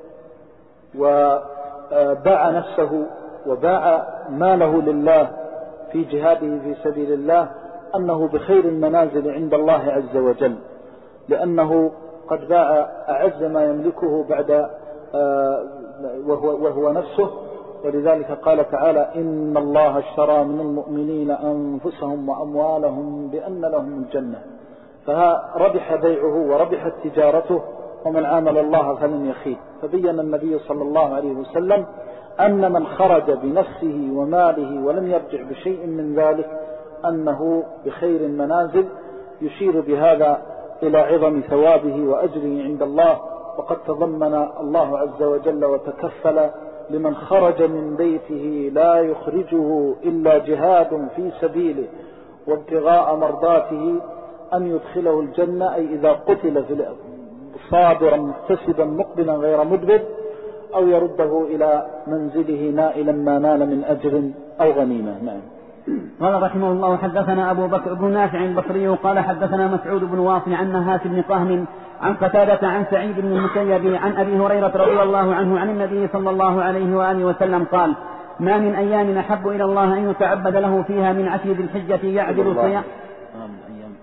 وباع نفسه وباع ماله لله في جهاده في سبيل الله أنه بخير المنازل عند الله عز وجل، لأنه قد باع أعز ما يملكه بعد وهو, وهو نفسه. ولذلك قال تعالى: إن الله اشترى من المؤمنين أنفسهم وأموالهم بأن لهم الجنة. فربح بيعه وربحت تجارته، ومن عامل الله فلن يخيب. فبين النبي صلى الله عليه وسلم أن من خرج بنفسه وماله ولم يرجع بشيء من ذلك أنه بخير المنازل، يشير بهذا إلى عظم ثوابه وأجره عند الله. وقد تضمن الله عز وجل وتكفل لمن خرج من بيته لا يخرجه إلا جهاد في سبيله وابتغاء مرضاته أن يدخله الجنة، أي إذا قتل صابرا محتسبا مقبلا غير مدبر، أو يرده إلى منزله نائلا ما نال من أجر أو غنيمة. نعم. قال رحمه الله: حدثنا أبو بكر بن نافع البصري قال حدثنا مسعود بن واصل عن نهاس بن طهم عن قتادة عن سعيد بن المسيب عن أبي هريرة رضي الله عنه عن النبي صلى الله عليه وآله وسلم قال: ما من أيام أحب إلى الله أن يتعبد له فيها من عشر ذي الحجة يعدل صيام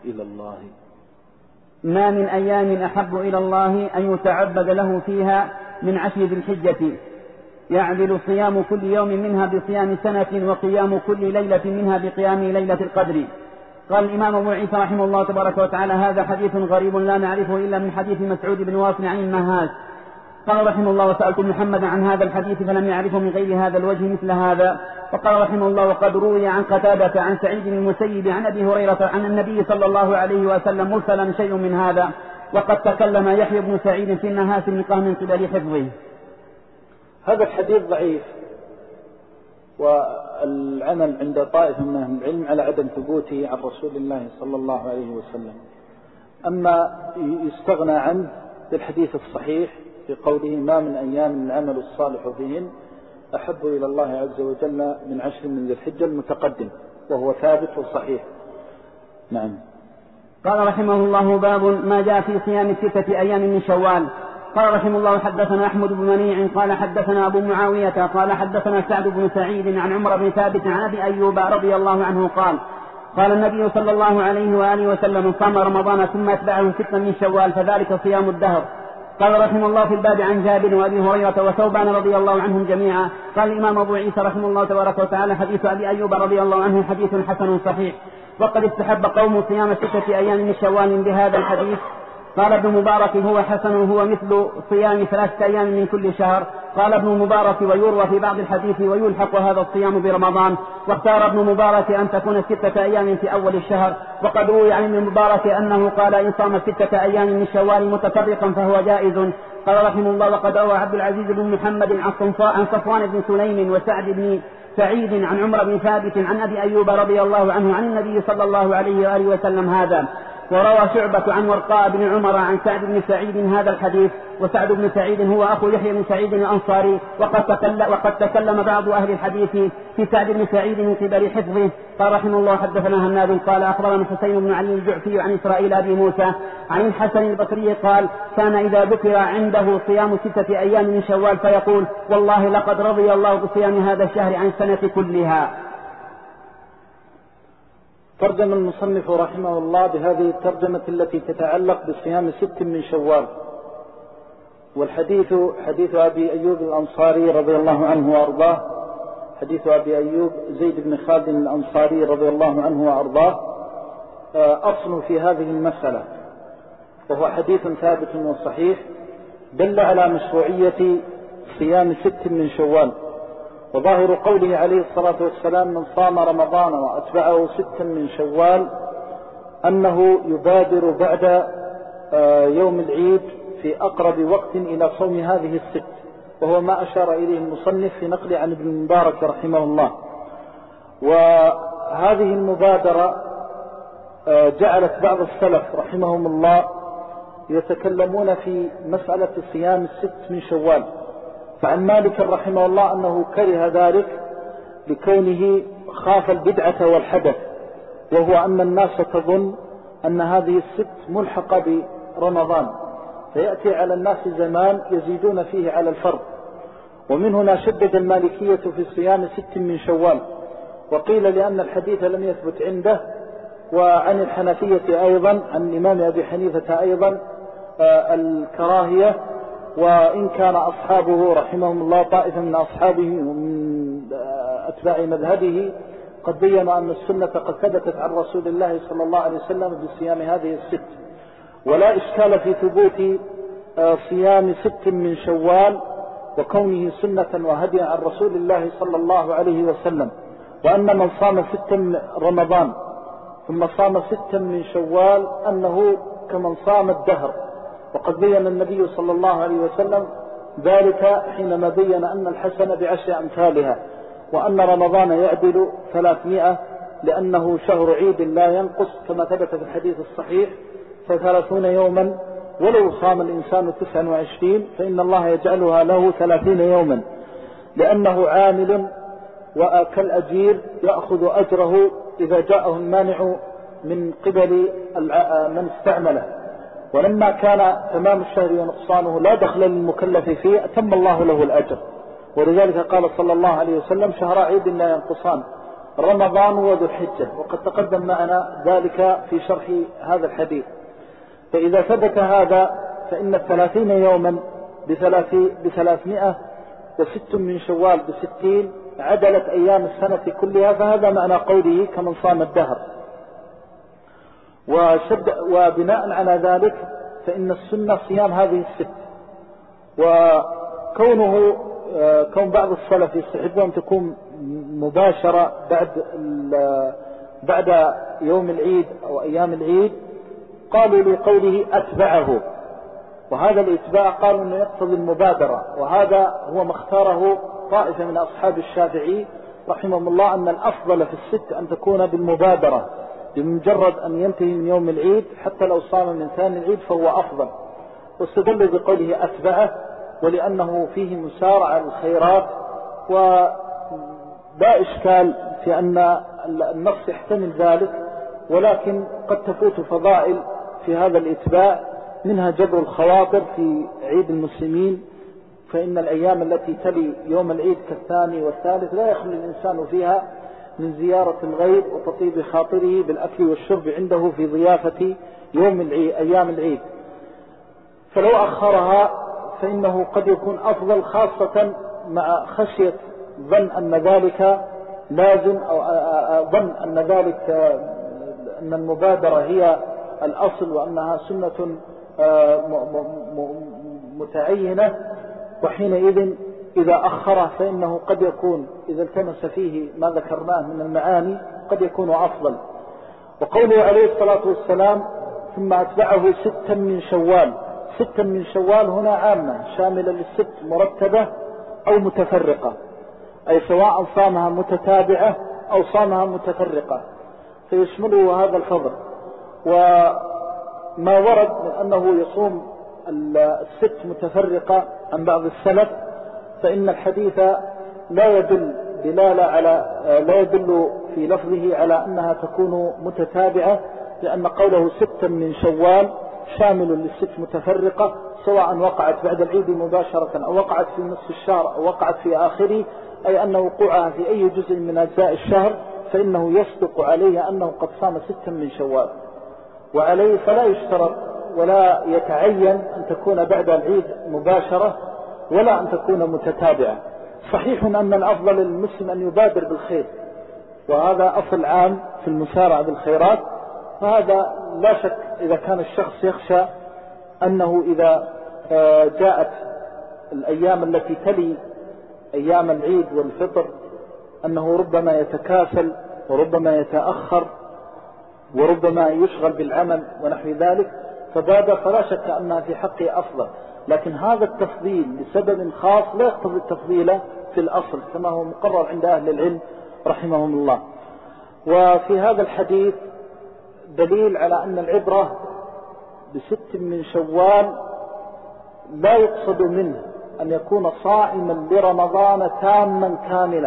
إلى الله ما من أيام أحب إلى الله أن يتعبد له فيها من عشر ذي الحجة، يعدل صيام كل يوم منها بصيام سنة، وقيام كل ليلة منها بقيام ليلة القدر. قال الإمام أبو عيسى رحمه الله تبارك وتعالى: هذا حديث غريب لا نعرفه إلا من حديث مسعود بن واصل عن النهاس. قال رحمه الله: وسألت محمد عن هذا الحديث فلم يعرفه من غير هذا الوجه مثل هذا. وقال رحمه الله: وقد روي عن قتادة عن سعيد بن المسيب عن أبي هريرة عن النبي صلى الله عليه وسلم مرسلا شيء من هذا، وقد تكلم يحيى بن سعيد في النهاس النقاه من قبل حفظه. هذا الحديث ضعيف، والعمل عند طائف من أهل العلم على عدم ثبوته عن رسول الله صلى الله عليه وسلم. أما يستغنى عنه بالحديث الصحيح في قوله: ما من أيام العمل الصالح فيهن أحب إلى الله عز وجل من عشر من ذي الحجة المتقدم، وهو ثابت وصحيح. نعم. قال رحمه الله: باب ما جاء في صيام ستة أيام من شوال. قال رحمه الله: حدثنا أحمد بن منيع قال حدثنا أبو معاوية قال حدثنا سعد بن سعيد عن عمر بن ثابت عن أبي أيوب رضي الله عنه قال: قال النبي صلى الله عليه وآله وسلم: صام رمضان ثم أتبعه ستا من شوال فذلك صيام الدهر. قال رحمه الله في الباب عن جابر وأبي هريرة وثوبان رضي الله عنهم جميعا. قال الإمام أبو عيسى رحمه الله تبارك وتعالى: حديث أبي أيوب رضي الله عنه حديث حسن صحيح. وقد استحب قوم صيام ستة أيام من شوال بهذا الحديث. قال ابن مبارك: هو حسن، هو مثل صيام ثلاثة أيام من كل شهر. قال ابن مبارك: ويروى في بعض الحديث ويلحق هذا الصيام برمضان. واختار ابن مبارك أن تكون ستة أيام في أول الشهر. وقد روي عن ابن مبارك أنه قال: إن صام ستة أيام من شوال متفرقا فهو جائز. قال رحمه الله: وقد روى عبد العزيز بن محمد عن صفوان بن سليم وسعد بن سعيد عن عمر بن ثابت عن أبي أيوب رضي الله عنه عن النبي صلى الله عليه وآله وسلم هذا. وروى شعبة عن ورقاء بن عمر عن سعد بن سعيد هذا الحديث. وسعد بن سعيد هو أخو يحيى بن سعيد الأنصاري. وقد تكلم, وقد تكلم بعض أهل الحديث في سعد بن سعيد من قبل حفظه. قال رحمه الله: حدثنا هناد قال أخبرنا حسين بن علي الجعفي عن إسرائيل أبي موسى عن الحسن البصري قال: كان إذا ذكر عنده صيام ستة أيام من شوال فيقول: والله لقد رضي الله بصيام هذا الشهر عن السنة كلها. ترجم المصنف رحمه الله بهذه الترجمة التي تتعلق بصيام ست من شوال. والحديث حديث أبي أيوب الأنصاري رضي الله عنه وأرضاه، حديث أبي أيوب زيد بن خالد الأنصاري رضي الله عنه وأرضاه أصل في هذه المسألة، وهو حديث ثابت وصحيح دل على مشروعية صيام ست من شوال. وظاهر قوله عليه الصلاة والسلام: من صام رمضان وأتبعه ستا من شوال، أنه يبادر بعد يوم العيد في أقرب وقت إلى صوم هذه الست، وهو ما أشار إليه المصنف في نقل عن ابن مبارك رحمه الله. وهذه المبادرة جعلت بعض السلف رحمهم الله يتكلمون في مسألة صيام الست من شوال. فعن مالك رحمه الله أنه كره ذلك لكونه خاف البدعة والحدث، وهو أن الناس تظن أن هذه الست ملحقة برمضان، فيأتي على الناس زمان يزيدون فيه على الفرض. ومن هنا شدد المالكية في صيام ست من شوال. وقيل لأن الحديث لم يثبت عنده. وعن الحنفية أيضا عن الإمام أبي حنيفة أيضا الكراهية، وإن كان أصحابه رحمهم الله طائفة من أصحابه ومن أتباع مذهبه قد بيّنوا أن السنة قد ثبتت عن رسول الله صلى الله عليه وسلم بصيام هذه الست. ولا إشكال في ثبوت صيام ست من شوال وكونه سنة وهديا عن رسول الله صلى الله عليه وسلم. وأن من صام ستا من رمضان ثم صام ستا من شوال أنه كمن صام الدهر. وقد بيّن النبي صلى الله عليه وسلم ذلك حينما بيّن أن الحسنة بعشر أمثالها، وأن رمضان يعدل ثلاثمائة لأنه شهر عيد لا ينقص كما ثبت في الحديث الصحيح، فثلاثون يوما ولو صام الإنسان تسعا وعشرين فإن الله يجعلها له ثلاثين يوما، لأنه عامل وكالأجير يأخذ أجره إذا جاءه المانع من قبل من استعمله. ولما كان تمام الشهر ونقصانه لا دخل للمكلف فيه أتم الله له الأجر. ولذلك قال صلى الله عليه وسلم: شهر عيد لا ينقصان. رمضان وذو الحجة، وقد تقدم معنا ذلك في شرح هذا الحديث. فإذا ثبت هذا فإن الثلاثين يوما بثلاثمائة وست من شوال بستين عدلت أيام السنة كلها، فهذا معنى قوله كمن صام الدهر. وبناء على ذلك فإن السنة صيام هذه الست، وكونه كون بعض السلف يستحب أن تكون مباشرة بعد بعد يوم العيد أو أيام العيد، قالوا لقوله أتبعه، وهذا الاتباع قالوا أنه يقتضي المبادرة، وهذا هو ما اختاره طائفة من أصحاب الشافعي رحمهم الله، أن الأفضل في الست أن تكون بالمبادرة بمجرد أن ينتهي من يوم العيد، حتى لو صام من ثاني العيد فهو أفضل. واستدلوا بقوله أتبعه ولأنه فيه مسارعة الخيرات، ولا إشكال في أن النص يحتمل ذلك، ولكن قد تفوت فضائل في هذا الاتباع، منها جبر الخواطر في عيد المسلمين، فإن الأيام التي تلي يوم العيد كالثاني والثالث لا يخلو الإنسان فيها من زيارة الغيب وتطيب خاطره بالأكل والشرب عنده في ضيافة يوم العيد أيام العيد. فلو أخرها فإنه قد يكون أفضل، خاصة مع خشية ظن أن ذلك لازم، أو ظن أن ذلك أن المبادرة هي الأصل وأنها سنة متعينة، وحينئذ إذا أخره فإنه قد يكون إذا التمس فيه ما ذكرناه من المعاني قد يكون أفضل. وقوله عليه الصلاة والسلام ثم أتبعه ستا من شوال، ستا من شوال هنا عامة شاملة للست مرتبة أو متفرقة، أي سواء صامها متتابعة أو صامها متفرقة، فيشمله هذا الفضل. وما ورد من أنه يصوم الست متفرقة عن بعض السلف، فإن الحديث لا يدل دلالة على لا يدل في لفظه على أنها تكون متتابعة، لأن قوله ستا من شوال شامل للست متفرقة، سواء وقعت بعد العيد مباشرة أو وقعت في نصف الشهر أو وقعت في آخره، أي أن وقوعها في أي جزء من أجزاء الشهر فإنه يصدق عليه أنه قد صام ستا من شوال. وعليه فلا يشترط ولا يتعين أن تكون بعد العيد مباشرة ولا أن تكون متتابعة. صحيح أن الأفضل للمسلم أن يبادر بالخير، وهذا أصل عام في المسارعة بالخيرات، فهذا لا شك إذا كان الشخص يخشى أنه إذا جاءت الأيام التي تلي أيام العيد والفطر أنه ربما يتكاسل وربما يتأخر وربما يشغل بالعمل ونحو ذلك، فبادر، فلا شك أنها في حقه أفضل. لكن هذا التفضيل لسبب خاص لا يقتضي التفضيل في الأصل كما هو مقرر عند أهل العلم رحمهم الله. وفي هذا الحديث دليل على أن العبرة بست من شوال لا يقصد منه أن يكون صائما لرمضان تاما كاملا،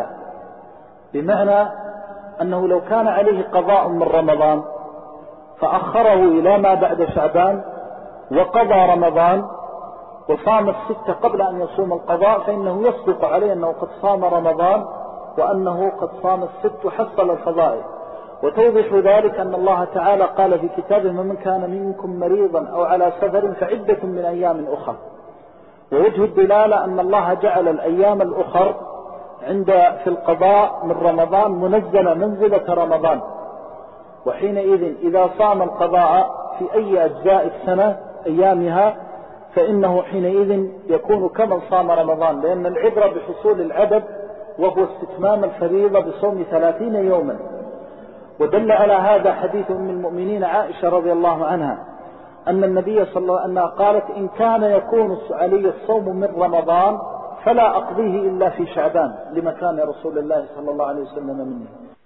بمعنى أنه لو كان عليه قضاء من رمضان فأخره إلى ما بعد شعبان وقضى رمضان وصام الستة قبل أن يصوم القضاء، فإنه يصدق عليه أنه قد صام رمضان وأنه قد صام الست وحصل الفضائل. وتوضح ذلك أن الله تعالى قال في كتابه من كان منكم مريضا أو على سفر فعدة من أيام أخر. ووجه الدلالة أن الله جعل الأيام الأخر عند في القضاء من رمضان منزلة منزلة رمضان، وحينئذ إذا صام القضاء في أي أجزاء السنة أيامها فإنه حينئذ يكون كمن صام رمضان، لأن العبرة بحصول العدد وهو استتمام الفريضة بصوم ثلاثين يوما. ودل على هذا حديث أم المؤمنين عائشة رضي الله عنها أن النبي صلى الله عليه وسلم قالت إن كان يكون علي الصوم من رمضان فلا أقضيه إلا في شعبان لمكان رسول الله صلى الله عليه وسلم منه.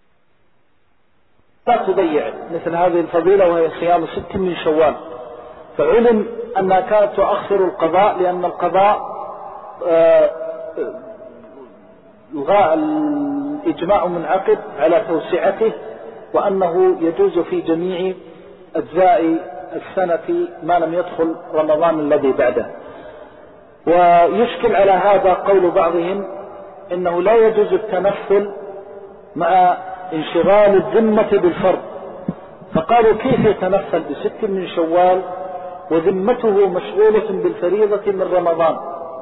لا تضيع مثل هذه الفضيلة وهي صيام ست من شوال. فعلم أنها كانت تؤخر القضاء لأن القضاء الغاء الإجماع منعقد على توسعته، وأنه يجوز في جميع أجزاء السنة ما لم يدخل رمضان الذي بعده. ويشكل على هذا قول بعضهم إنه لا يجوز التنفل مع انشغال الذمة بالفرض، فقالوا كيف يتنفل بست من شوال وذمته مشغولة بالفريضة من رمضان؟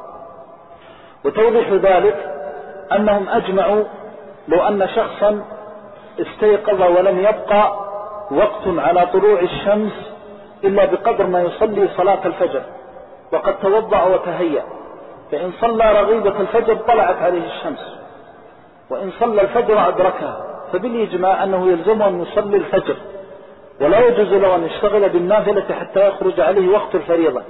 وتوضيح ذلك أنهم أجمعوا لو أن شخصا استيقظ ولم يبقى وقت على طلوع الشمس إلا بقدر ما يصلي صلاة الفجر وقد توضأ وتهيأ، فإن صلى رغيبة الفجر طلعت عليه الشمس، وإن صلى الفجر أدركها، فبالإجماع أنه يلزمه أن يصلي الفجر ولا يجوز له أن يشتغل بالنافلة حتى يخرج عليه وقت الفريضة.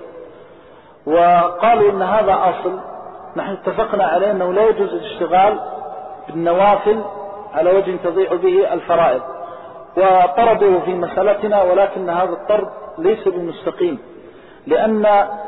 وقالوا إن هذا أصل نحن اتفقنا عليه أنه لا يجوز الاشتغال بالنوافل على وجه تضيع به الفرائض، وطردوا في مسألتنا، ولكن هذا الطرد ليس بمستقيم، لأن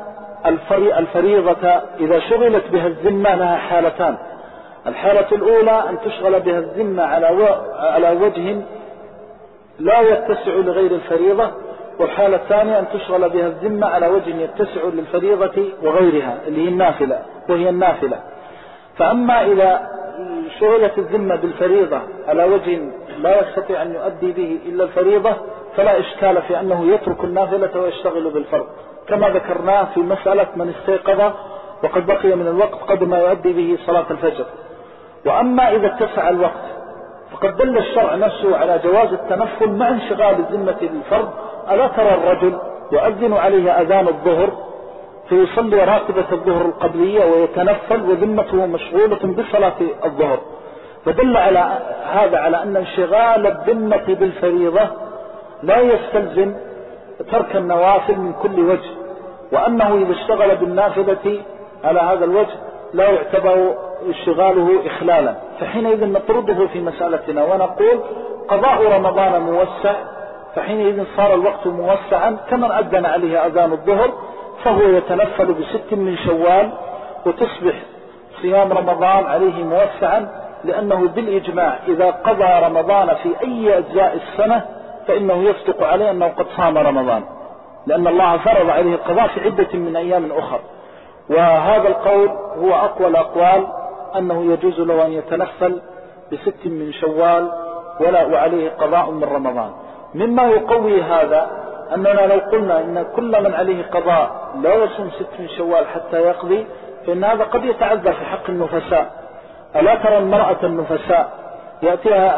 الفريضة إذا شغلت بها الذمة لها حالتان. الحالة الأولى أن تشغل بها الذمة على وجه لا يتسع لغير الفريضة، والحالة الثانية أن تشغل بها الذمة على وجه يتسع للفريضة وغيرها اللي هي النافلة وهي النافلة. فأما إذا شغلت الذمة بالفريضة على وجه لا يستطيع أن يؤدي به إلا الفريضة فلا إشكال في أنه يترك النافلة ويشتغل بالفرض، كما ذكرناه في مسألة من استيقظ وقد بقي من الوقت قدر ما يؤدي به صلاة الفجر. وأما إذا اتسع الوقت فقد دل الشرع نفسه على جواز التنفل مع انشغال الذمة بالفرض. ألا ترى الرجل يؤذن عليه أذان الظهر فيصلي راتبة الظهر القبلية ويتنفل وذمته مشغولة بصلاة الظهر، فدل على هذا على أن انشغال الذمة بالفريضة لا يستلزم ترك النوافل من كل وجه، وأنه إذا اشتغل بالنافلة على هذا الوجه لا يعتبر اشتغاله إخلالا، فحينئذ نطرده في مسألتنا ونقول قضاء رمضان موسع، فحينئذ صار الوقت موسعا كمن أذن عليه أذان الظهر فهو يتنفل بست من شوال، وتصبح صيام رمضان عليه موسعا، لأنه بالإجماع إذا قضى رمضان في أي أجزاء السنة فإنه يصدق عليه أنه قد صام رمضان، لأن الله فرض عليه القضاء في عدة من أيام أخرى. وهذا القول هو أقوى الأقوال أنه يجوز له أن يتنفل بست من شوال ولا وعليه قضاء من رمضان. مما يقوي هذا أننا لو قلنا إن كل من عليه قضاء لا يصوم ست من شوال حتى يقضي، فإن هذا قد يتعذر في حق النفساء. ألا ترى المرأة النفساء يأتيها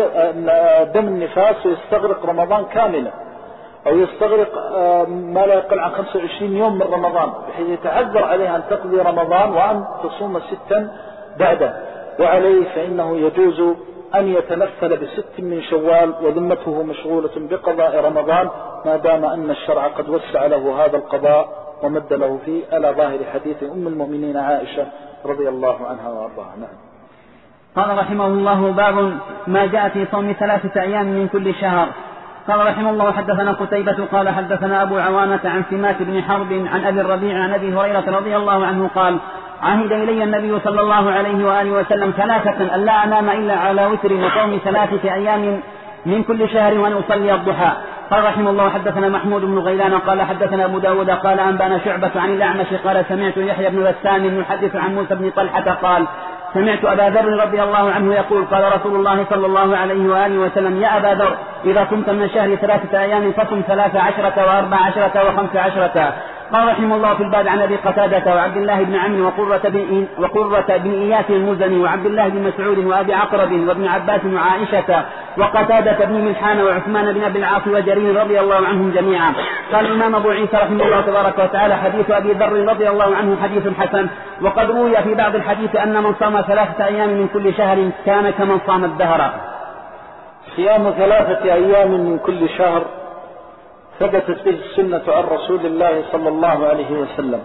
دم النفاس ويستغرق رمضان كاملا، أو يستغرق ما لا يقل عن خمسة وعشرين يوم من رمضان، بحيث يتعذر عليها أن تقضي رمضان وأن تصوم ستا بعده، وعليه فإنه يجوز أن يتنفل بست من شوال وذمته مشغولة بقضاء رمضان، ما دام أن الشرع قد وسع له هذا القضاء ومد له فيه، على ظاهر حديث أم المؤمنين عائشة رضي الله عنها وأرضاها. نعم. قال رحمه الله: باب ما جاء في صوم ثلاثة أيام من كل شهر. قال رحمه الله: حدثنا قتيبة قال حدثنا أبو عوانة عن سماك بن حرب عن أبي الربيع عن أبي هريرة رضي الله عنه قال: عهد إلي النبي صلى الله عليه وآله وسلم ثلاثة أن لا أنام إلا على وتر وصوم ثلاثة أيام من كل شهر وأن أصلي الضحى. قال رحمه الله: حدثنا محمود بن غيلان قال حدثنا أبو داود قال أنبأنا شعبة عن الأعمش قال سمعت يحيى بن بسام يحدث عن موسى بن طلحة قال سمعت أبا ذر رضي الله عنه يقول: قال رسول الله صلى الله عليه وآله وسلم: يا أبا ذر، إذا كنت من الشهر ثلاثة أيام فصم ثلاث عشرة وأربع عشرة وخمس عشرة. قال رحمه الله: في الباب عن أبي قتادة وعبد الله بن عمرو وقرة بن, وقرة بن إياس المزني وعبد الله بن مسعود وأبي عقرب وابن عباس وعائشة وقتادة بن ملحان وعثمان بن أبي العاص وجرير رضي الله عنهم جميعا. قال الإمام أبو عيسى رحمه الله تبارك وتعالى: حديث أبي ذر رضي الله عنه حديث حسن، وقد روي في بعض الحديث أن من صام ثلاثة أيام من كل شهر كان كمن صام الدهر. صيام ثلاثة أيام من كل شهر ثبتت به السنة عن رسول الله صلى الله عليه وسلم،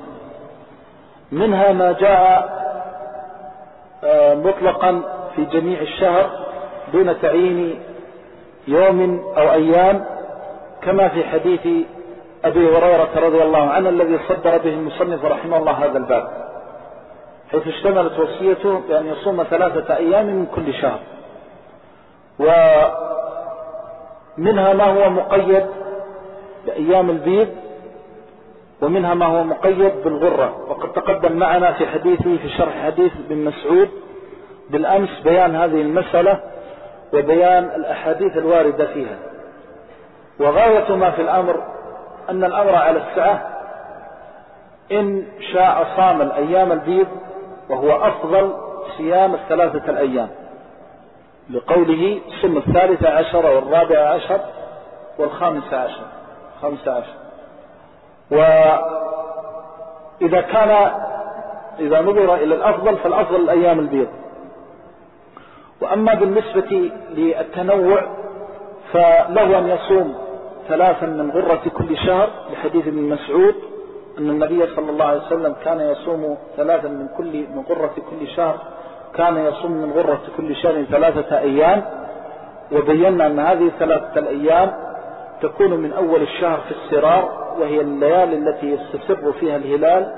منها ما جاء مطلقا في جميع الشهر دون تعيين يوم أو أيام، كما في حديث أبي هريرة رضي الله عنه الذي صدر به المصنف رحمه الله هذا الباب، حيث اشتملت وصيته بأن يصوم ثلاثة أيام من كل شهر. ومنها ما هو مقيد بأيام البيض، ومنها ما هو مقيد بالغرة، وقد تقدم معنا في حديثه في شرح حديث بن مسعود بالأمس بيان هذه المسألة، وبيان الأحاديث الواردة فيها. وغاية ما في الأمر أن الأمر على السعة، إن شاء صام الأيام البيض، وهو أفضل صيام الثلاثة الأيام، لقوله صم الثالثة عشر والرابع عشر والخامس عشر خمس عشر. وإذا كان إذا نظر إلى الأفضل فالأفضل الأيام البيض. وأما بالنسبة للتنوع فله أن يصوم ثلاثا من غرة كل شهر، لحديث ابن مسعود أن النبي صلى الله عليه وسلم كان يصوم ثلاثا من كل من غرة كل شهر، كان يصوم من غرة كل شهر ثلاثة أيام. وبينا أن هذه ثلاثة الأيام تكون من أول الشهر في السرار، وهي الليالي التي يستسر فيها الهلال،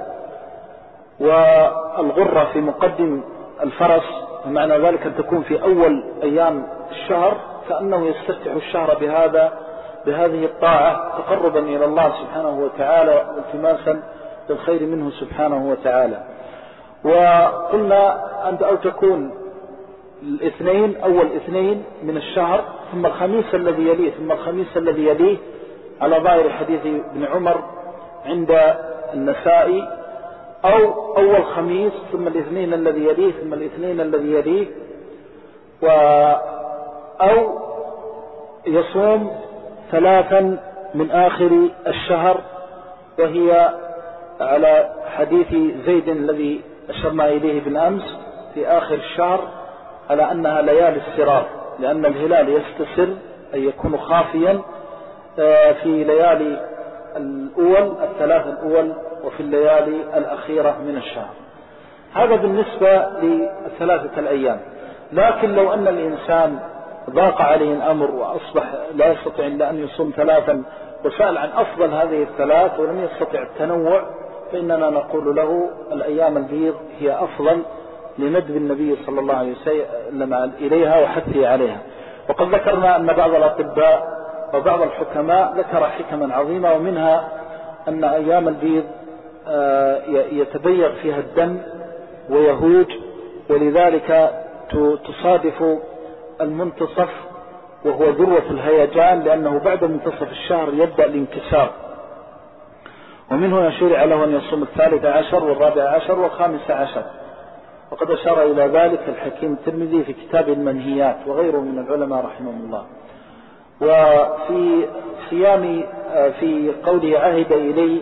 والغرة في مقدم الفرس، ومعنى ذلك أن تكون في أول أيام الشهر، كأنه يستفتح الشهر بهذا بهذه الطاعة تقربا إلى الله سبحانه وتعالى والتماسا للخير منه سبحانه وتعالى. وقلنا أن أو تكون الاثنين أول اثنين من الشهر، ثم الخميس الذي يليه ثم الخميس الذي يليه، على ظاهر حديث ابن عمر عند النسائي، أو أول خميس ثم الاثنين الذي يليه ثم الاثنين الذي يليه، و أو يصوم ثلاثا من آخر الشهر، وهي على حديث زيد الذي أشرنا إليه بالأمس في آخر الشهر، على أنها ليالي السرار، لأن الهلال يستسر أي يكون خافيا في ليالي الأول الثلاث الأول وفي الليالي الأخيرة من الشهر. هذا بالنسبة للثلاثة الأيام. لكن لو أن الإنسان ضاق عليه الأمر وأصبح لا يستطيع إلا أن يصوم ثلاثا، وسأل عن أفضل هذه الثلاث ولم يستطيع التنوع، فإننا نقول له الأيام البيض هي أفضل، لندب النبي صلى الله عليه وسلم إليها وحثه عليها. وقد ذكرنا أن بعض الأطباء وبعض الحكماء ذكر حكما عظيمة، ومنها أن أيام البيض يتبيض فيها الدم ويهوج، ولذلك تصادف المنتصف وهو ذروة الهيجان، لأنه بعد منتصف الشهر يبدأ الانكسار. ومن هنا شرع له أن يصوم الثالث عشر والرابع عشر والخامس عشر، وقد أشار إلى ذلك الحكيم الترمذي في كتاب المنهيات وغيره من العلماء رحمهم الله. وفي صيام في قوله عهد إلي،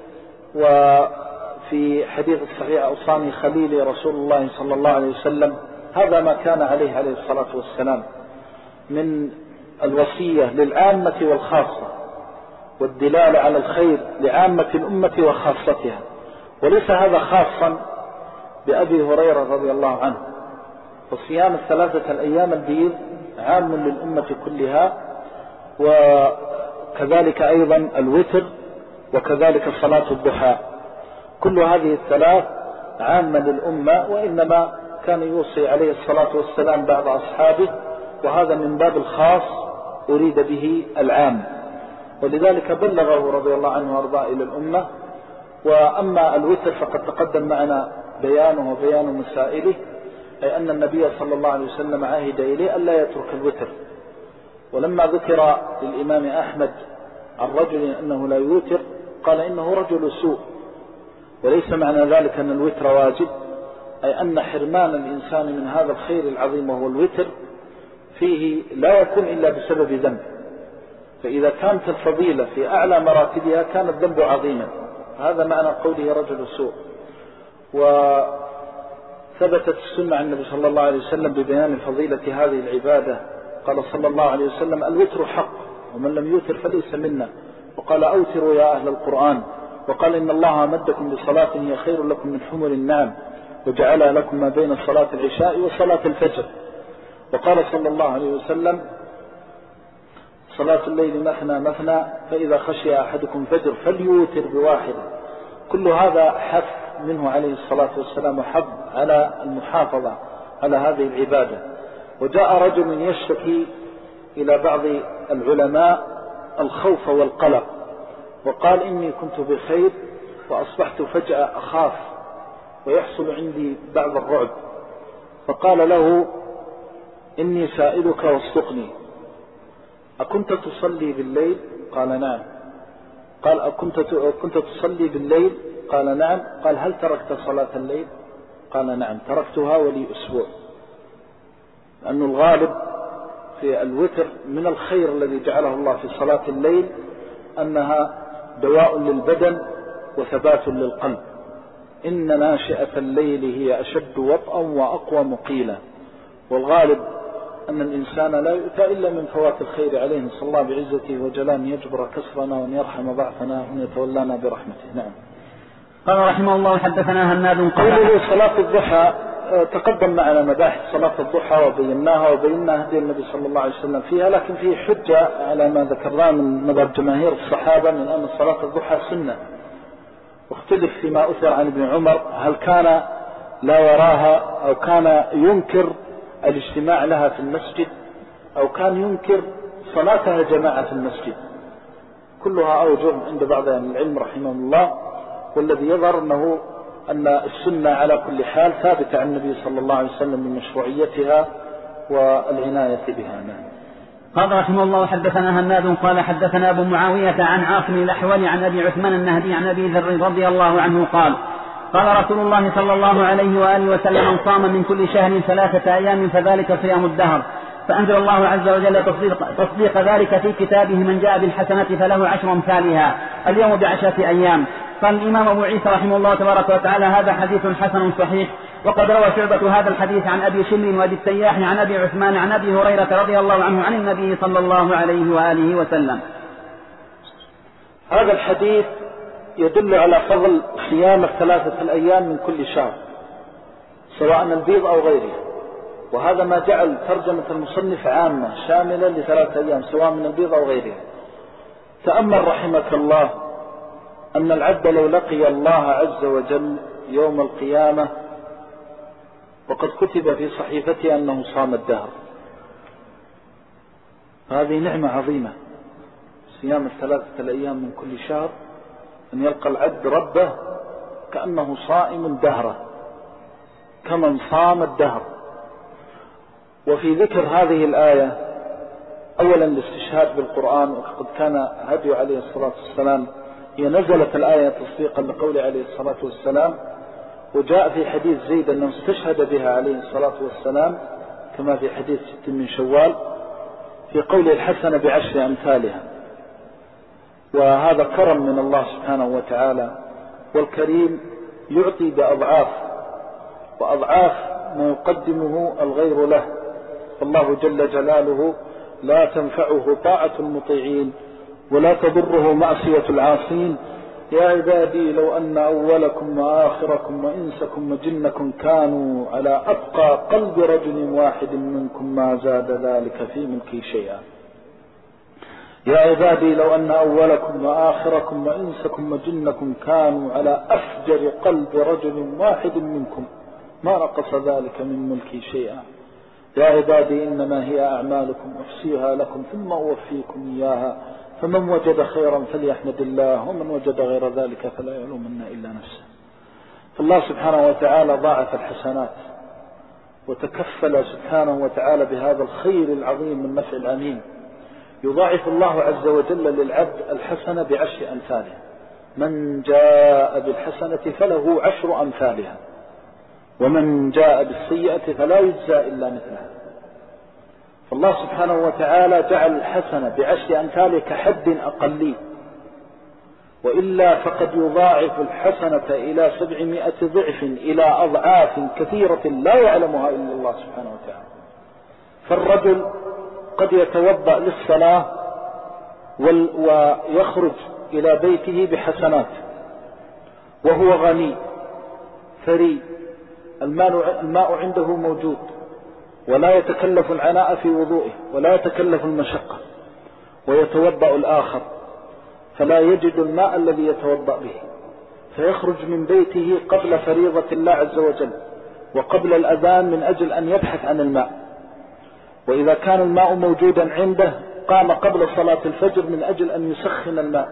وفي حديث الصحيح أوصاني خليلي رسول الله صلى الله عليه وسلم، هذا ما كان عليه عليه الصلاة والسلام من الوصية للعامة والخاصة، والدلالة على الخير لعامة الأمة وخاصتها. وليس هذا خاصا بأبي هريرة رضي الله عنه، وصيام الثلاثة الأيام البيض عام للأمة كلها، وكذلك أيضا الوتر، وكذلك صلاة الضحى، كل هذه الثلاث عامة للأمة، وإنما كان يوصي عليه الصلاة والسلام بعض أصحابه، وهذا من باب الخاص أريد به العام، ولذلك بلغه رضي الله عنه وارضاه إلى الأمة. وأما الوتر فقد تقدم معنا بيانه وبيان مسائله، أي أن النبي صلى الله عليه وسلم عهد إليه ألا يترك الوتر. ولما ذكر للإمام أحمد عن رجل أنه لا يوتر قال إنه رجل سوء، وليس معنى ذلك أن الوتر واجب، أي أن حرمان الإنسان من هذا الخير العظيم وهو الوتر فيه لا يكون إلا بسبب ذنب، فإذا كانت الفضيلة في أعلى مراتبها كان الذنب عظيما، هذا معنى قوله رجل سوء. وثبتت السنة عن النبي صلى الله عليه وسلم ببيان فضيلة هذه العبادة، قال صلى الله عليه وسلم الوتر حق، ومن لم يوتر فليس منا، وقال أوتروا يا أهل القرآن، وقال إن الله أمدكم بصلاة هي خير لكم من حمر النعم، وجعلها لكم ما بين صلاة العشاء وصلاة الفجر. وقال صلى الله عليه وسلم صلاة الليل مثنى مثنى، فإذا خشي أحدكم فجر فليوتر بواحدة. كل هذا حث منه عليه الصلاة والسلام وحض على المحافظة على هذه العبادة. وجاء رجل يشتكي إلى بعض العلماء الخوف والقلق، وقال إني كنت بخير وأصبحت فجأة أخاف ويحصل عندي بعض الرعب، فقال له إني سائلك واصدقني، أكنت تصلي بالليل؟ قال نعم. قال أكنت كنت تصلي بالليل؟ قال نعم. قال هل تركت صلاة الليل؟ قال نعم تركتها ولي أسبوع. لأن الغالب في الوتر من الخير الذي جعله الله في صلاة الليل أنها دواء للبدن وثبات للقلب. إن ناشئة الليل هي أشد وطئا وأقوى مقيلا. والغالب أن الإنسان لا يؤتى إلا من فوات الخير عليه، نسأل الله بعزته وجلاله يجبر كسرنا وأن يرحم ضعفنا وأن يتولانا برحمته. نعم. قال رحمه الله حدثنا هناد قوله صلاة الضحى تقدم معنا مباحث صلاة الضحى وبيناها وبينا هدي النبي صلى الله عليه وسلم فيها، لكن فيه حجة على ما ذكرناه من مذهب جماهير الصحابة من أن صلاة الضحى سنة. واختلف فيما أثر عن ابن عمر هل كان لا يراها أو كان ينكر الاجتماع لها في المسجد أو كان ينكر صلاتها جماعة في المسجد. كلها أوجه عند بعض العلم رحمه الله، والذي يظهر أنه أن السنة على كل حال ثابتة عن النبي صلى الله عليه وسلم من مشروعيتها والعناية بها. قال رحمه الله حدثنا هناد قال حدثنا أبو معاوية عن عاصم الأحول عن أبي عثمان النهدي عن أبي ذر رضي الله عنه قال قال رسول الله صلى الله عليه وآله وسلم من صام من كل شهر ثلاثة أيام فذلك صيام الدهر. فأنزل الله عز وجل تصديق, تصديق ذلك في كتابه من جاء بالحسنة فله عشر أمثالها اليوم بعشرة أيام. قال الإمام أبو عيسى رحمه الله تبارك وتعالى هذا حديث حسن صحيح. وقد روى شعبة هذا الحديث عن أبي شمر وأبي التياح عن أبي عثمان عن أبي هريرة رضي الله عنه عن النبي صلى الله عليه وآله وسلم. هذا الحديث يدل على فضل صيام الثلاثة الأيام من كل شهر سواء البيض أو غيره، وهذا ما جعل ترجمة المصنف عامة شاملة لثلاثة أيام سواء من البيض أو غيره. تأمل رحمك الله أن العبد لو لقي الله عز وجل يوم القيامة وقد كتب في صحيفته أنه صام الدهر، هذه نعمة عظيمة. صيام الثلاثة الأيام من كل شهر أن يلقى العبد ربه كأنه صائم دهره كمن صام الدهر. وفي ذكر هذه الآية أولا الاستشهاد بالقرآن، وقد كان هدي عليه الصلاة والسلام هي نزلت الآية تصديقا لقول عليه الصلاة والسلام، وجاء في حديث زيد أنه استشهد بها عليه الصلاة والسلام كما في حديث ست من شوال في قول الحسنة بعشر أمثالها. وهذا كرم من الله سبحانه وتعالى، والكريم يعطي بأضعاف وأضعاف ما يقدمه الغير له. فالله جل جلاله لا تنفعه طاعة المطيعين ولا تضره معصية العاصين. يا عبادي لو أن أولكم وآخركم وإنسكم وجنكم كانوا على أتقى قلب رجل واحد منكم ما زاد ذلك في ملكي شيئا. يا عبادي لو أن أولكم وآخركم وإنسكم وجنكم كانوا على أفجر قلب رجل واحد منكم ما نقص ذلك من ملكي شيئا. يا عبادي إنما هي أعمالكم أحصيها لكم ثم أوفيكم إياها فمن وجد خيرا فليحمد الله ومن وجد غير ذلك فلا يلومن إلا نفسه. فالله سبحانه وتعالى ضاعف الحسنات وتكفل سبحانه وتعالى بهذا الخير العظيم من نفع العميم. يضاعف الله عز وجل للعبد الحسنة بعشر أمثالها، من جاء بالحسنة فله عشر أمثالها ومن جاء بالسيئة فلا يجزى إلا مثلها. فالله سبحانه وتعالى جعل الحسنة بعشر أمثالها كحد أقلي، وإلا فقد يضاعف الحسنة إلى سبعمائة ضعف إلى أضعاف كثيرة لا يعلمها إلا الله سبحانه وتعالى. فالرجل قد يتوضأ للصلاة ويخرج إلى بيته بحسنات وهو غني ثري، الماء عنده موجود ولا يتكلف العناء في وضوئه ولا يتكلف المشقة، ويتوضأ الآخر فلا يجد الماء الذي يتوضأ به فيخرج من بيته قبل فريضة الله عز وجل وقبل الأذان من أجل أن يبحث عن الماء، وإذا كان الماء موجودا عنده قام قبل صلاة الفجر من أجل أن يسخن الماء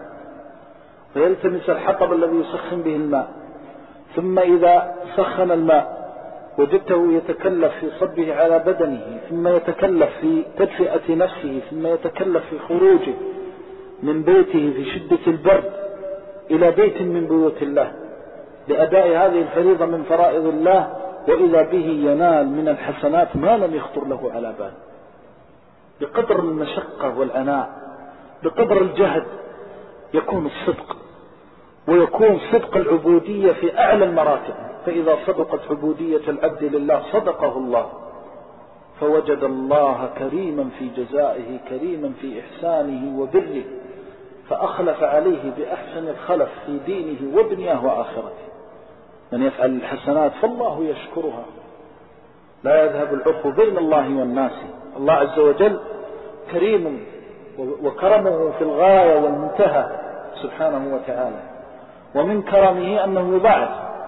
ويلتمس الحطب الذي يسخن به الماء، ثم إذا سخن الماء وجدته يتكلف في صبه على بدنه، ثم يتكلف في تدفئة نفسه، ثم يتكلف في خروجه من بيته في شدة البرد إلى بيت من بيوت الله لأداء هذه الفريضة من فرائض الله، وإذا به ينال من الحسنات ما لم يخطر له على بال. بقدر المشقة والعناء، بقدر الجهد، يكون الصدق، ويكون صدق العبودية في أعلى المراتب. فإذا صدقت عبودية العبد لله صدقه الله، فوجد الله كريما في جزائه، كريما في إحسانه وبره، فأخلف عليه بأحسن الخلف في دينه ودنياه وآخرته. من يفعل الحسنات فالله يشكرها، لا يذهب العرف بين الله والناس. الله عز وجل كريم، وكرمه في الغاية والمنتهى سبحانه وتعالى. ومن كرمه أنه يضاعف،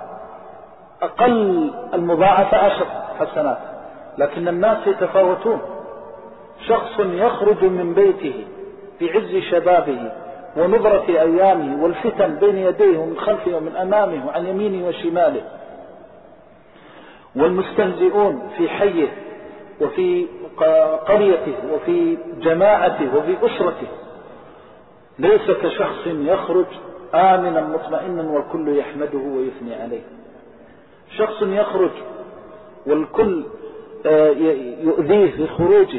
أقل المضاعفة عشر حسنات، لكن الناس يتفاوتون. شخص يخرج من بيته في عز شبابه ونظرة أيامه والفتن بين يديه ومن خلفه ومن أمامه وعن يمينه وشماله، والمستهزئون في حيه وفي قريته وفي جماعته وفي أسرته، ليس كشخص يخرج آمنا مطمئنا والكل يحمده ويثني عليه. شخص يخرج والكل يؤذيه في خروجه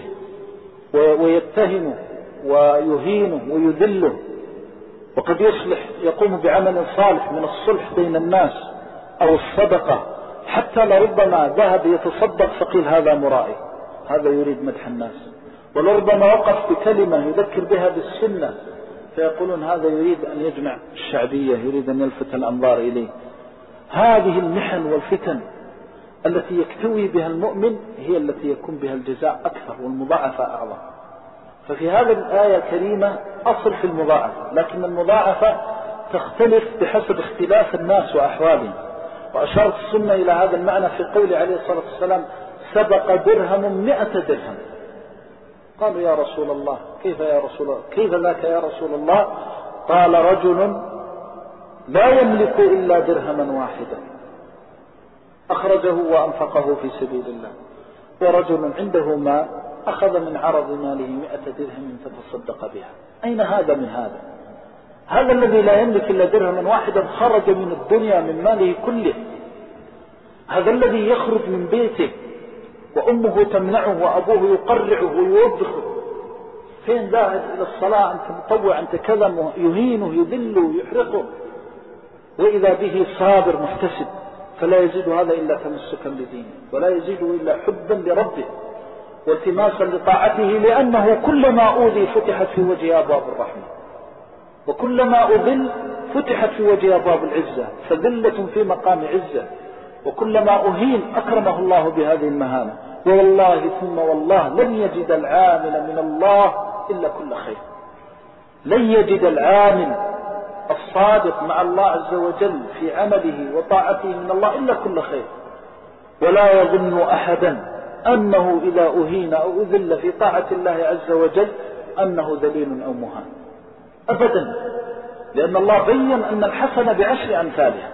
ويتهمه ويهينه ويذله، وقد يصلح يقوم بعمل صالح من الصلح بين الناس أو الصدقة، حتى لربما ذهب يتصدق فقيل هذا مرائي، هذا يريد مدح الناس، ولربما وقف بكلمة يذكر بها بالسنة فيقولون هذا يريد أن يجمع الشعبية، يريد أن يلفت الأنظار إليه. هذه المحن والفتن التي يكتوي بها المؤمن هي التي يكون بها الجزاء أكثر والمضاعفة أعظم. ففي هذه الآية الكريمة أصل في المضاعفة، لكن المضاعفة تختلف بحسب اختلاف الناس وأحوالهم. وأشارت السنة إلى هذا المعنى في قول عليه الصلاة والسلام سبق درهم مئة درهم. قالوا يا رسول الله كيف يا رسول الله كيف ذاك يا رسول الله؟ قال رجل لا يملك إلا درهما واحدا أخرجه وأنفقه في سبيل الله، ورجل عنده مال أخذ من عرض ماله مئة درهم فتصدق بها. أين هذا من هذا؟ هذا الذي لا يملك إلا درهما واحدا خرج من الدنيا من ماله كله. هذا الذي يخرج من بيته وأمه تمنعه وأبوه يقرعه ويوبخه، فين ذاهب إلى الصلاة أنت مطوع أنت كذا، يهينه يذله يحرقه، وإذا به صابر محتسب، فلا يزيد هذا إلا تمسكا بدينه، ولا يزيد إلا حبا لربه والتماسا لطاعته، لأنه كلما أوذي فتحت في وجه أبواب الرحمة، وكلما أذل فتحت في وجه أبواب العزة، فذلة في مقام عزة، وكلما أهين أكرمه الله بهذه المهانة. والله ثم والله لن يجد العامل من الله إلا كل خير، لن يجد العامل الصادق مع الله عز وجل في عمله وطاعته من الله إلا كل خير. ولا يظن أحدا أنه إذا أهين أو أذل في طاعة الله عز وجل أنه ذليل أو مهان أبدا، لأن الله بين أن الحسنة بعشر أمثالها،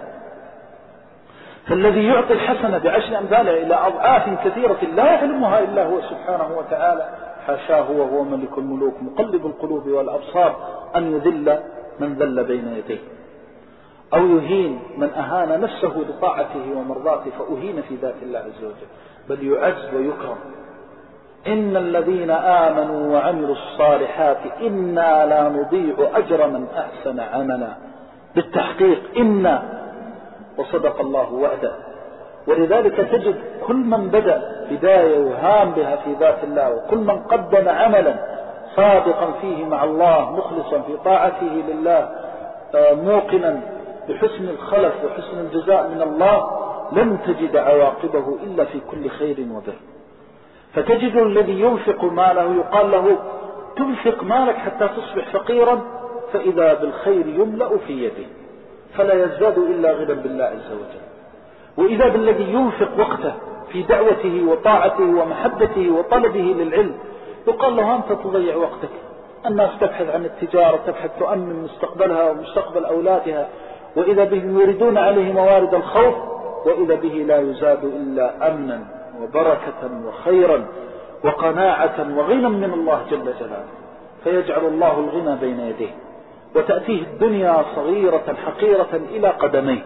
فالذي يعطي الحسنة بعشر أمثالها إلى أضعاف كثيرة لا يعلمها إلا هو سبحانه وتعالى، حاشاه وهو ملك الملوك مقلب القلوب والأبصار أن يذل من ذل بين يديه، أو يهين من أهان نفسه لطاعته ومرضاته فأهين في ذات الله عز وجل، بل يعز ويكرم. إن الذين آمنوا وعملوا الصالحات إنا لا نضيع أجر من أحسن عملا، بالتحقيق إنا، وصدق الله وعده. ولذلك تجد كل من بدأ بداية وهام بها في ذات الله، وكل من قدم عملا صادقا فيه مع الله مخلصا في طاعته لله موقنا بحسن الخلف وحسن الجزاء من الله، لن تجد عواقبه إلا في كل خير وبر. فتجد الذي ينفق ماله يقال له تنفق مالك حتى تصبح فقيرا، فإذا بالخير يملأ في يده فلا يزداد إلا غنى بالله عز وجل. وإذا بالذي ينفق وقته في دعوته وطاعته ومحبته وطلبه للعلم يقال له أنت تضيع وقتك، الناس تبحث عن التجارة، تبحث تؤمن مستقبلها ومستقبل أولادها، وإذا بهم يريدون عليه موارد الخوف وإذا به لا يزاد إلا أمنا وبركة وخيرا وقناعة وغنى من الله جل جلاله، فيجعل الله الغنى بين يديه، وتأتيه الدنيا صغيرة حقيرة إلى قدميه،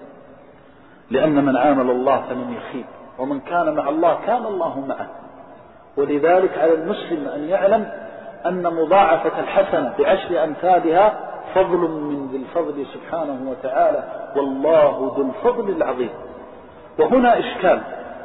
لأن من عامل الله فلن يخيب، ومن كان مع الله كان الله معه. ولذلك على المسلم أن يعلم أن مضاعفة الحسنة بعشر أمثالها فضل من ذي الفضل سبحانه وتعالى، والله ذو الفضل العظيم. وهنا إشكال،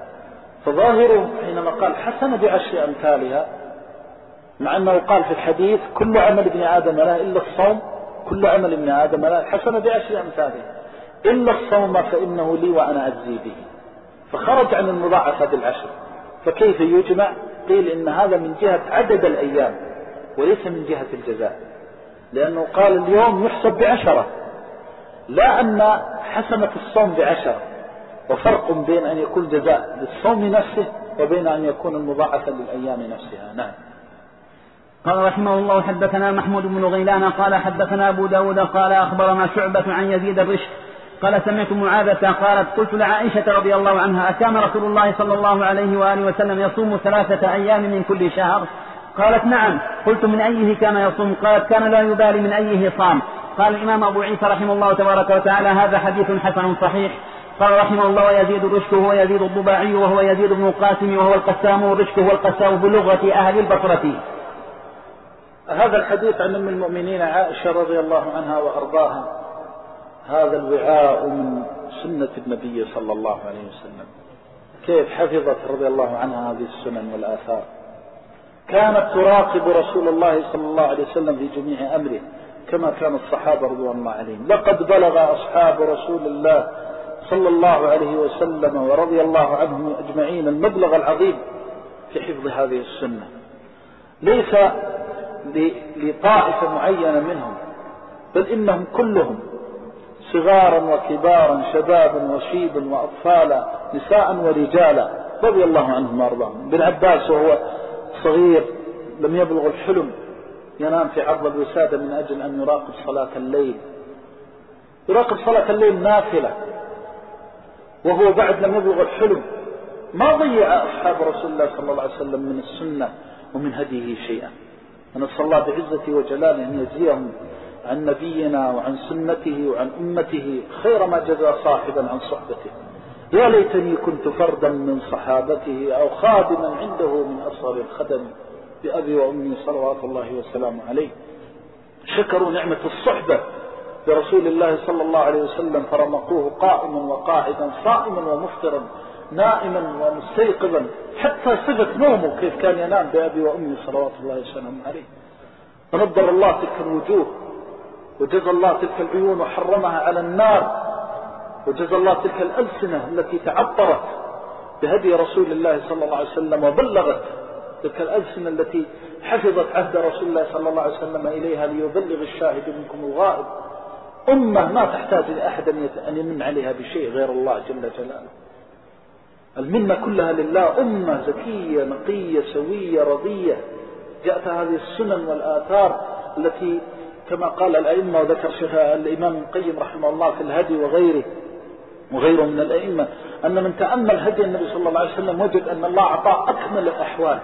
فظاهره حينما قال حسنة بعشر أمثالها، مع أنه قال في الحديث كل عمل ابن آدم لا إلا الصوم، كل عمل ابن آدم لا حسنة بعشر أمثالها إلا الصوم فإنه لي وأنا أجزي به، فخرج عن المضاعفة بالعشر. فكيف يجمع؟ قيل إن هذا من جهة عدد الأيام وليس من جهة الجزاء، لأنه قال اليوم يحسب بعشرة، لا أن حسنة الصوم بعشرة، وفرق بين أن يكون جزاء للصوم نفسه وبين أن يكون المضاعفة للأيام نفسها. نعم. قال رحمه الله حدثنا محمود بن غيلان قال حدثنا أبو داود قال أخبرنا شعبة عن يزيد الرشد قال سمعت معاذة قالت قلت لعائشة رضي الله عنها أكان رسول الله صلى الله عليه وآله وسلم يصوم ثلاثة أيام من كل شهر؟ قالت نعم. قلت من أيه كان يصوم؟ قالت كان لا يبالي من أيه صام. قال الإمام أبو عيسى رحمه الله تبارك وتعالى هذا حديث حسن صحيح. قال رحمه الله ويزيد الرشد هو يزيد الضباعي وهو يزيد بن القاسم وهو القسام، والرشد هو القسام بلغة أهل البصرة. هذا الحديث عن أم المؤمنين عائشة رضي الله عنها وأرضاها، هذا الوعاء من سنة النبي صلى الله عليه وسلم، كيف حفظت رضي الله عنها هذه السنن والآثار. كانت تراقب رسول الله صلى الله عليه وسلم في جميع أمره كما كان الصحابة رضي الله عليهم. لقد بلغ أصحاب رسول الله صلى الله عليه وسلم ورضي الله عنهم أجمعين المبلغ العظيم في حفظ هذه السنة، ليس لطائفة معينة منهم، بل إنهم كلهم صغارا وكبارا، شبابا وشيبا وأطفالا، نساء ورجالا، رضي الله عنهم وأرضاهم. ابن عباس وهو صغير لم يبلغ الحلم ينام في عرض الوسادة من أجل أن يراقب صلاة الليل، يراقب صلاة الليل نافلة، وهو بعد لم يبلغ الحلم. ما ضيع أصحاب رسول الله صلى الله عليه وسلم من السنة ومن هديه شيئا. ونسأل الله بعزته وجلاله أن يجزيهم عن نبينا وعن سنته وعن أمته خير ما جزى صاحبا عن صحبته. يا ليتني كنت فردا من صحابته أو خادما عنده من أصغر الخدم بأبي وأمي صلوات الله وسلامه عليه. شكروا نعمة الصحبة برسول الله صلى الله عليه وسلم فرمقوه قائما وقاعدا، صائما ومفطرا، نائما ومستيقظا، حتى صفة نومه كيف كان ينام بأبي وأمي صلوات الله وسلامه عليه. فنضر الله تلك الوجوه وجزى الله تلك العيون وحرمها على النار، وجزى الله تلك الألسنة التي تعطرت بهدي رسول الله صلى الله عليه وسلم وبلغت، تلك الألسنة التي حفظت عهد رسول الله صلى الله عليه وسلم إليها ليبلغ الشاهد منكم الغائب. أمة ما تحتاج لأحد أن يمن عليها بشيء غير الله جل جلاله، المنة كلها لله. أمة زكية نقية سوية رضية، جاءت هذه السنن والآثار التي كما قال الأئمة، وذكر شيخ الإمام القيم رحمه الله في الهدي وغيره وغيره من الأئمة، أن من تأمل هدي النبي صلى الله عليه وسلم وجد أن الله أعطاه أكمل الأحوال،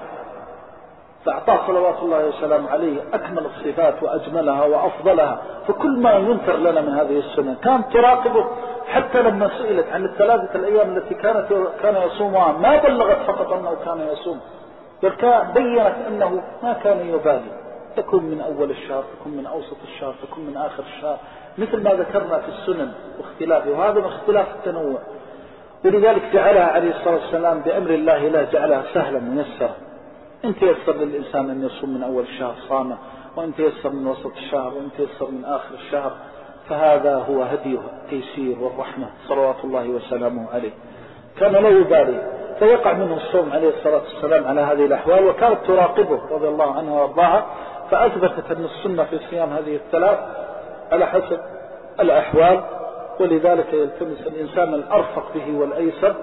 فأعطاه صلوات الله وسلامه عليه أكمل الصفات وأجملها وأفضلها. فكل ما ينكر لنا من هذه السنة كانت تراقبه، حتى لما سئلت عن الثلاثة الأيام التي كانت كان يصومها ما بلغت فقط أنه كان يصوم، بل بيّنت أنه ما كان يبالي، تكون من أول الشهر، تكون من أوسط الشهر، تكون من آخر الشهر، مثل ما ذكرنا في السنن واختلافه، وهذا من اختلاف التنوع. ولذلك جعلها عليه الصلاة والسلام بأمر الله لا جعلها سهلا ميسرا. إن تيسر للإنسان أن يصوم من أول الشهر صامه، وإن تيسر من وسط الشهر، وإن تيسر من آخر الشهر، فهذا هو هديه التيسير والرحمة صلوات الله وسلامه عليه. كان لا يبالي، فيقع منه الصوم عليه الصلاة والسلام على هذه الأحوال، وكانت تراقبه رضي الله عنها وارضاها، فأثبتت أن السنة في صيام هذه الثلاث على حسب الأحوال. ولذلك يلتمس الإنسان الأرفق به والأيسر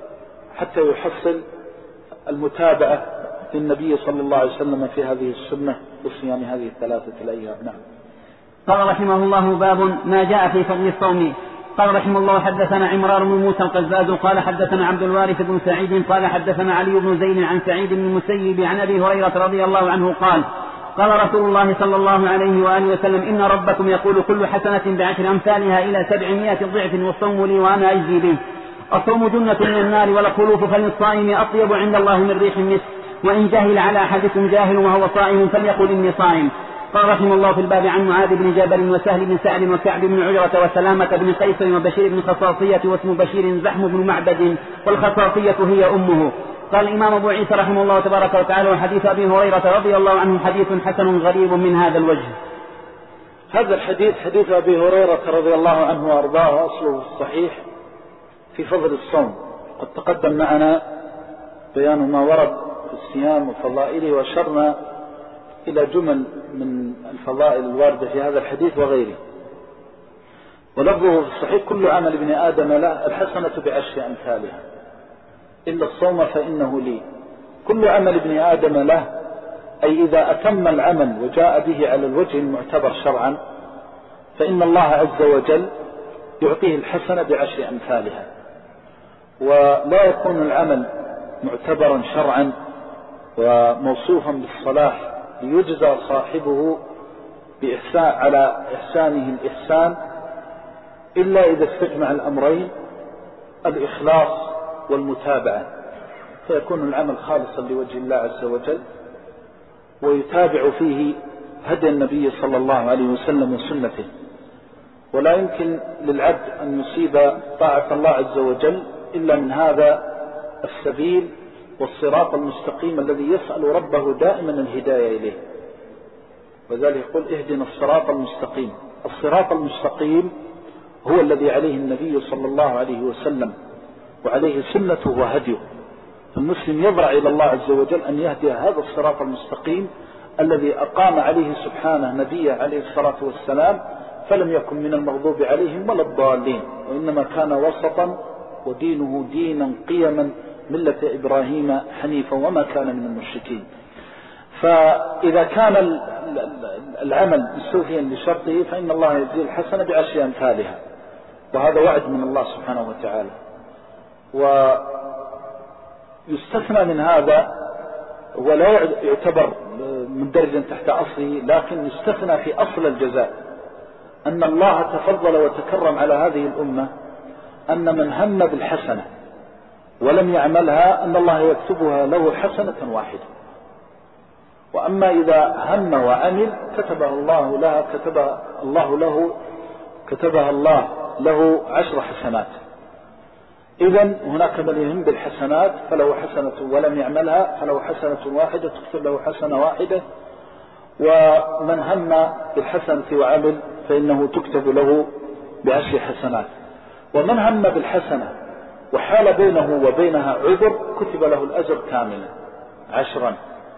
حتى يحصل المتابعة للنبي صلى الله عليه وسلم في هذه السنة بصيام هذه الثلاثة الأيام. نعم. قال رحمه الله باب ما جاء في فضل الصوم. قال رحمه الله حدثنا عمران بن موسى القزاز قال حدثنا عبد الوارث بن سعيد قال حدثنا علي بن زيد عن سعيد بن المسيب عن أبي هريرة رضي الله عنه قال قال رسول الله صلى الله عليه وآله وسلم إن ربكم يقول كل حسنة بعشر أمثالها إلى سبعمائة ضعف والصوم لي وأنا أجزي به. الصوم جنة من النار والخلوف فللصائم أطيب عند الله من ريح المسك وإن جهل على أحدكم جاهل وهو صائم فليقل إني صائم. قال رحمه الله في الباب عن معاذ بن جبل وسهل بن سعد وكعب بن عجرة وسلامة بن قيس وبشير بن خصاصية واسم بشير زحم بن معبد والخصاصية هي أمه. قال الإمام أبو عيسى رحمه الله تبارك وتعالى وحديث أبي هريرة رضي الله عنه حديث حسن غريب من هذا الوجه. هذا الحديث حديث أبي هريرة رضي الله عنه وأرضاه أصله الصحيح في فضل الصوم. قد تقدم معنا بيان ما ورد في الصيام وفضائله وشرنا إلى جمل من الفضائل الواردة في هذا الحديث وغيره. ولفظه في الصحيح كل عمل ابن آدم له الحسنة بعشر أمثالها إلا الصوم فإنه لي. كل عمل ابن آدم له أي إذا أتم العمل وجاء به على الوجه المعتبر شرعا فإن الله عز وجل يعطيه الحسنة بعشر أمثالها. ولا يكون العمل معتبرا شرعا وموصوفا بالصلاح ليجزى صاحبه بإحسان على إحسانه الإحسان إلا إذا استجمع الأمرين الإخلاص والمتابعة، فيكون العمل خالصا لوجه الله عز وجل ويتابع فيه هدي النبي صلى الله عليه وسلم وسنته. ولا يمكن للعبد أن يصيب طاعة الله عز وجل إلا من هذا السبيل والصراط المستقيم الذي يسأل ربه دائما الهداية إليه. وذلك يقول اهدنا الصراط المستقيم. الصراط المستقيم هو الذي عليه النبي صلى الله عليه وسلم وعليه سنته وهديه. فالمسلم يضرع إلى الله عز وجل أن يهدي هذا الصراط المستقيم الذي أقام عليه سبحانه نبيه عليه الصلاة والسلام فلم يكن من المغضوب عليهم ولا الضالين، وإنما كان وسطا ودينه دينا قيما ملة إبراهيم حنيفا وما كان من المشركين. فإذا كان العمل مستوفيا لشرطه فإن الله يجزي الحسنة بعشر أمثالها، وهذا وعد من الله سبحانه وتعالى. ويستثنى من هذا ولا يعتبر مندرجا تحت أصله، لكن يستثنى في أصل الجزاء أن الله تفضل وتكرم على هذه الأمة أن من هم بالحسنة ولم يعملها أن الله يكتبها له حسنة واحدة. وأما إذا هم وعمل كتبها الله لها كتبها الله له كتبها الله له عشر حسنات. إذن هناك من يهم بالحسنات فله حسنة ولم يعملها فله حسنة واحدة تكتب له حسنة واحدة، ومن هم بالحسنة وعمل فإنه تكتب له بعشر حسنات. ومن هم بالحسنة وحال بينه وبينها عذر كتب له الأجر كاملا عشرا.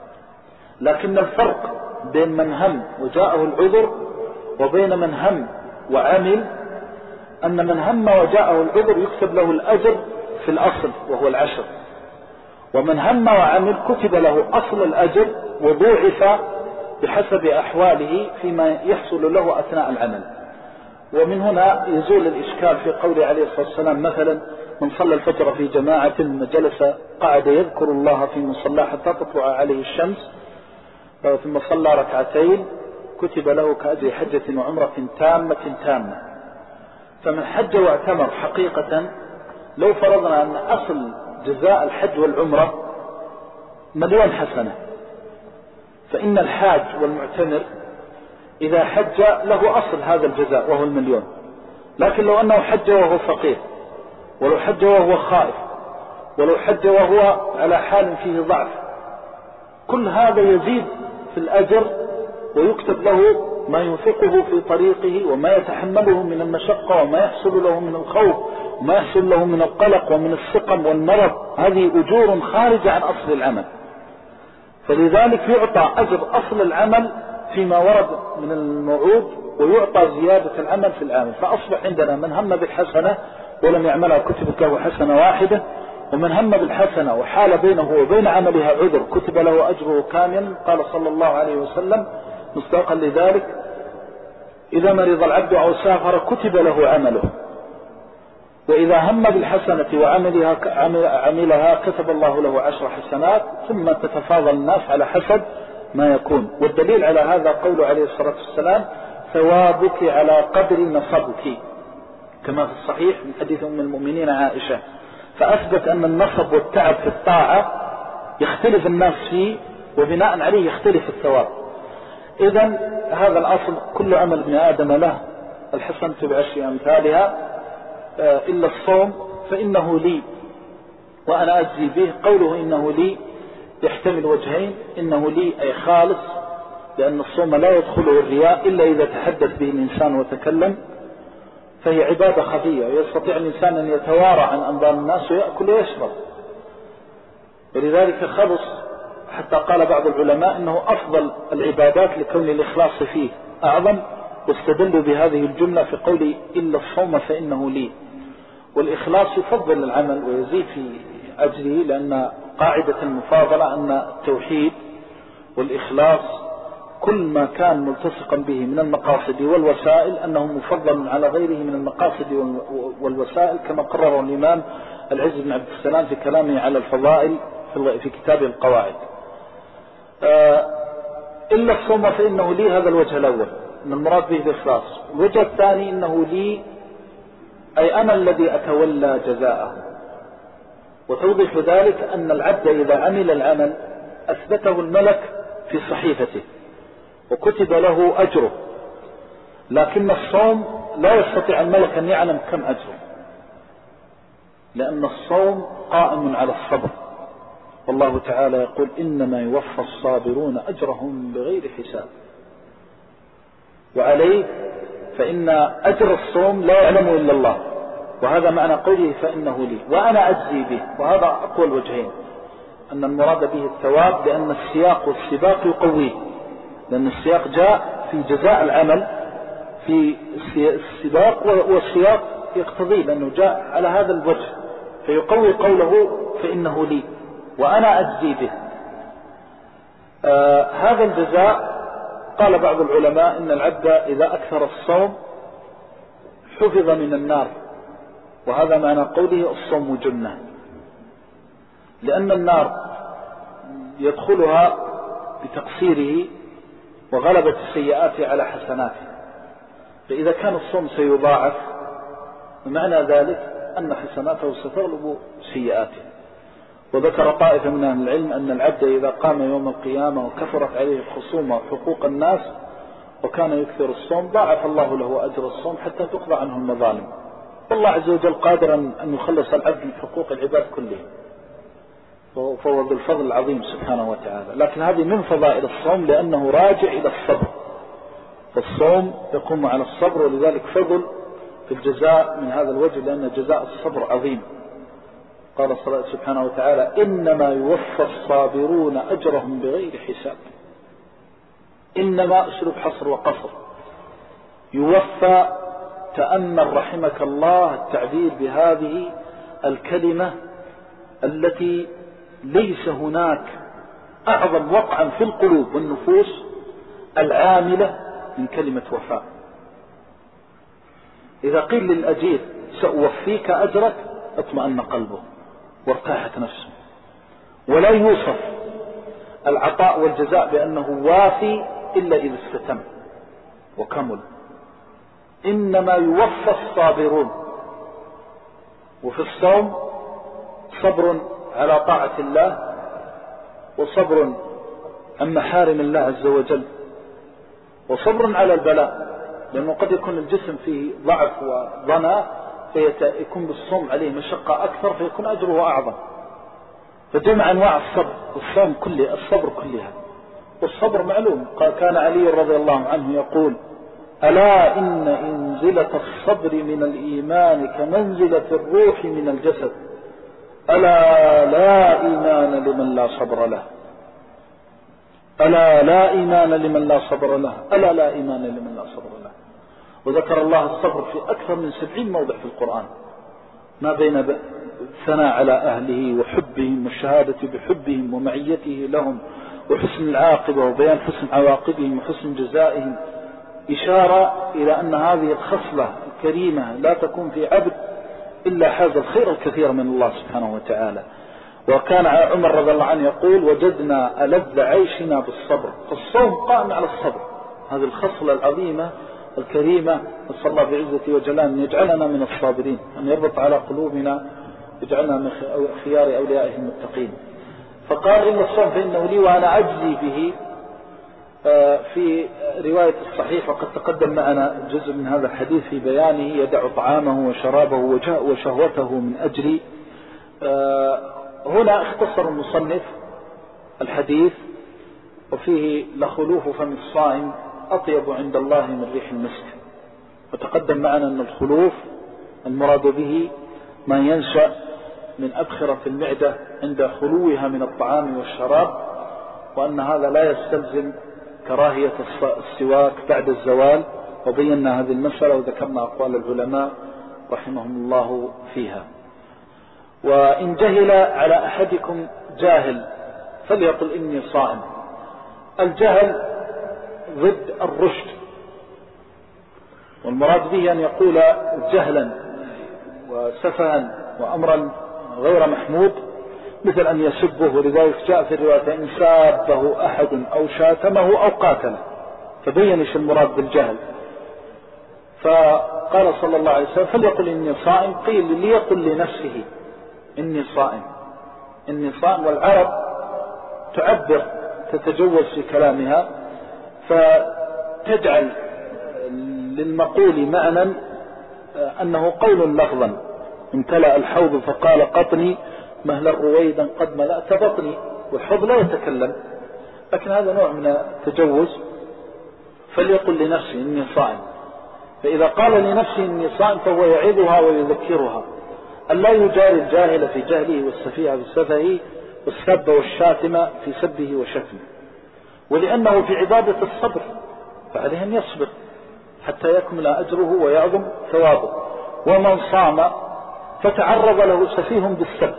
لكن الفرق بين من هم وجاءه العذر وبين من هم وعمل أن من هم وجاءه العذر يكتب له الأجر في الأصل وهو العشر، ومن هم وعمل كتب له أصل الأجر وضوعف بحسب أحواله فيما يحصل له أثناء العمل. ومن هنا يزول الإشكال في قول عليه الصلاة والسلام مثلا من صلى الفجر في جماعة ثم جلس قعد يذكر الله في مصلى حتى تطلع عليه الشمس ثم صلى ركعتين كتب له كأجر حجة وعمرة تامة تامة. فمن حج واعتمر حقيقة لو فرضنا أن أصل جزاء الحج والعمرة مليون حسنة، فإن الحاج والمعتمر إذا حج له أصل هذا الجزاء وهو المليون. لكن لو أنه حج وهو فقير، ولو حج وهو خائف، ولو حج وهو على حال فيه ضعف، كل هذا يزيد في الأجر ويكتب له ما ينفقه في طريقه وما يتحمله من المشقة وما يحصل له من الخوف وما يحصل له من القلق ومن السقم والمرض. هذه أجور خارجة عن أصل العمل، فلذلك يعطى أجر أصل العمل فيما ورد من الموعود ويعطى زيادة العمل في العمل. فأصبح عندنا من هم بالحسنة ولم يعملها كتبت له حسنة واحدة، ومن هم بالحسنة وحال بينه وبين عملها عذر كتب له أجره كاملا. قال صلى الله عليه وسلم مصداقا لذلك إذا مرض العبد أو سافر كتب له عمله وإذا هم بالحسنة وعملها عملها كتب الله له عشر حسنات، ثم تتفاضل الناس على حسب ما يكون. والدليل على هذا قول عليه الصلاة والسلام: ثوابك على قدر نصبك، كما في الصحيح من حديث أم المؤمنين عائشة. فأثبت أن النصب والتعب في الطاعة يختلف الناس فيه، وبناء عليه يختلف الثواب. إذن هذا الأصل: كل عمل ابن آدم له الحسنة بعشر أمثالها إلا الصوم فإنه لي وأنا أجزي به. قوله إنه لي يحتمل وجهين: إنه لي أي خالص، لأن الصوم لا يدخله الرياء إلا إذا تحدث به الإنسان وتكلم، فهي عبادة خفية، يستطيع الإنسان أن يتوارى عن أنظار الناس ويأكل ويشرب، ولذلك خلص، حتى قال بعض العلماء إنه أفضل العبادات لكون الإخلاص فيه أعظم، واستدلوا بهذه الجملة في قول إلا الصوم فإنه لي. والإخلاص يفضل العمل ويزيد في أجله، لأن قاعدة المفاضلة أن التوحيد والإخلاص كل ما كان ملتصقا به من المقاصد والوسائل أنه مفضل على غيره من المقاصد والوسائل، كما قرره الإمام العز بن عبد السلام في كلامه على الفضائل في كتابه القواعد. إلا الصوم فإنه لي، هذا الوجه الأول أن المراد به الإخلاص. الوجه الثاني إنه لي أي أنا الذي أتولى جزاءه. وتوضح ذلك أن العبد إذا عمل العمل أثبته الملك في صحيفته وكتب له أجره، لكن الصوم لا يستطيع الملك أن يعلم كم أجره، لأن الصوم قائم على الصبر، والله تعالى يقول: إنما يوفى الصابرون أجرهم بغير حساب. وعليه فإن أجر الصوم لا يعلم إلا الله، وهذا معنى قوله فإنه لي وأنا أجزي به. وهذا أقوى الوجهين، أن المراد به الثواب، لأن السياق والسباق يقويه، لأن السياق جاء في جزاء العمل في السباق، والسياق يقتضي لأنه جاء على هذا الوجه، فيقوي قوله فإنه لي وأنا أجزي به. آه هذا الجزاء قال بعض العلماء إن العبد إذا أكثر الصوم حفظ من النار، وهذا معنى قوله الصوم جنة، لأن النار يدخلها بتقصيره وغلبة السيئات على حسناته، فإذا كان الصوم سيضاعف معنى ذلك أن حسناته ستغلب سيئاته. وذكر طائفة من أهل العلم أن العبد إذا قام يوم القيامة وكثرت عليه الخصومة وحقوق الناس وكان يكثر الصوم ضاعف الله له أجر الصوم حتى تقضى عنه المظالم. والله عز وجل قادر أن يخلص العبد من حقوق العباد كلهم، فهو ذو الفضل العظيم سبحانه وتعالى. لكن هذه من فضائل الصوم لأنه راجع إلى الصبر، فالصوم يقوم على الصبر، ولذلك فضل في الجزاء من هذا الوجه، لأن جزاء الصبر عظيم. قال سبحانه وتعالى: إنما يوفى الصابرون أجرهم بغير حساب. إنما أسلوب حصر وقصر، يوفى تأمل رحمك الله التعبير بهذه الكلمة التي ليس هناك أعظم وقعا في القلوب والنفوس العاملة من كلمة وفاء. إذا قيل للأجير سأوفيك أجرك اطمأن قلبه وارتاحت نفسه. ولا يوصف العطاء والجزاء بأنه وافي إلا إذا استتم وكمل. إنما يوفى الصابرون. وفي الصوم صبر على طاعة الله، وصبر عن محارم الله عز وجل، وصبر على البلاء، لأنه قد يكون الجسم فيه ضعف وضنى فيكون بالصوم عليه مشقة أكثر فيكون أجره أعظم. فجمع أنواع الصبر والصوم كله، الصبر كلها. والصبر معلوم، قال كان علي رضي الله عنه يقول: ألا إن إنزلة الصبر من الإيمان كمنزلة الروح من الجسد، ألا لا إيمان لمن لا صبر له، ألا لا إيمان لمن لا صبر له، ألا لا إيمان لمن لا صبر له. وذكر الله الصبر في أكثر من سبعين موضع في القرآن، ما بين الثناء على أهله وحبهم والشهادة بحبهم ومعيته لهم وحسن العاقبة وبيان حسن عواقبهم وحسن جزائهم، إشارة إلى أن هذه الخصلة الكريمة لا تكون في عبد إلا حاز الخير الكثير من الله سبحانه وتعالى. وكان عمر رضي الله عنه يقول وجدنا ألذ عيشنا بالصبر، فالصوم قائم على الصبر. هذه الخصلة العظيمة الكريمة، نسأل الله بعزته وجلاله أن يجعلنا من الصابرين، أن يربط على قلوبنا، يجعلنا من خيار أوليائه المتقين. فقال إن الصوم فإنه لي وأنا أجزي به. في رواية الصحيح وقد تقدم معنا جزء من هذا الحديث في بيانه يدع طعامه وشرابه وشهوته من أجلي. هنا اختصر المصنف الحديث وفيه لخلوف فم الصائم أطيب عند الله من ريح المسك. وتقدم معنا أن الخلوف المراد به ما ينشأ من أبخرة المعدة عند خلوها من الطعام والشراب، وأن هذا لا يستلزم كراهية السواك بعد الزوال. وبينا هذه المسألة وذكرنا أقوال العلماء رحمهم الله فيها. وإن جهل على أحدكم جاهل فليقل إني صائم. الجهل ضد الرشد، والمراد به أن يقول جهلا وسفها وأمرا غير محمود، مثل أن يسبه. ولذلك جاء في الرواية إن سابه أحد أو شاتمه أو قاتله، فبين ايش المراد بالجهل. فقال صلى الله عليه وسلم فليقل إني صائم، قيل ليقل لنفسه إني صائم إني صائم. والعرب تعبر تتجوز في كلامها فتجعل للمقول معنى أنه قول لفظا. امتلأ الحوض فقال قطني مهلا رويدا قد ملأت بطني، والحوض لا يتكلم، لكن هذا نوع من التجوز. فليقل لنفسه إني صائم، فإذا قال لنفسه إني صائم فهو يعيدها ويذكرها أن لا يجاري الجاهل في جهله والسفيه في سفهه والسب والشاتم في سبه وشتمه. ولأنه في عبادة الصبر فعليه أن يصبر حتى يكمل أجره ويعظم ثوابه. ومن صام فتعرض له سفيه بالسب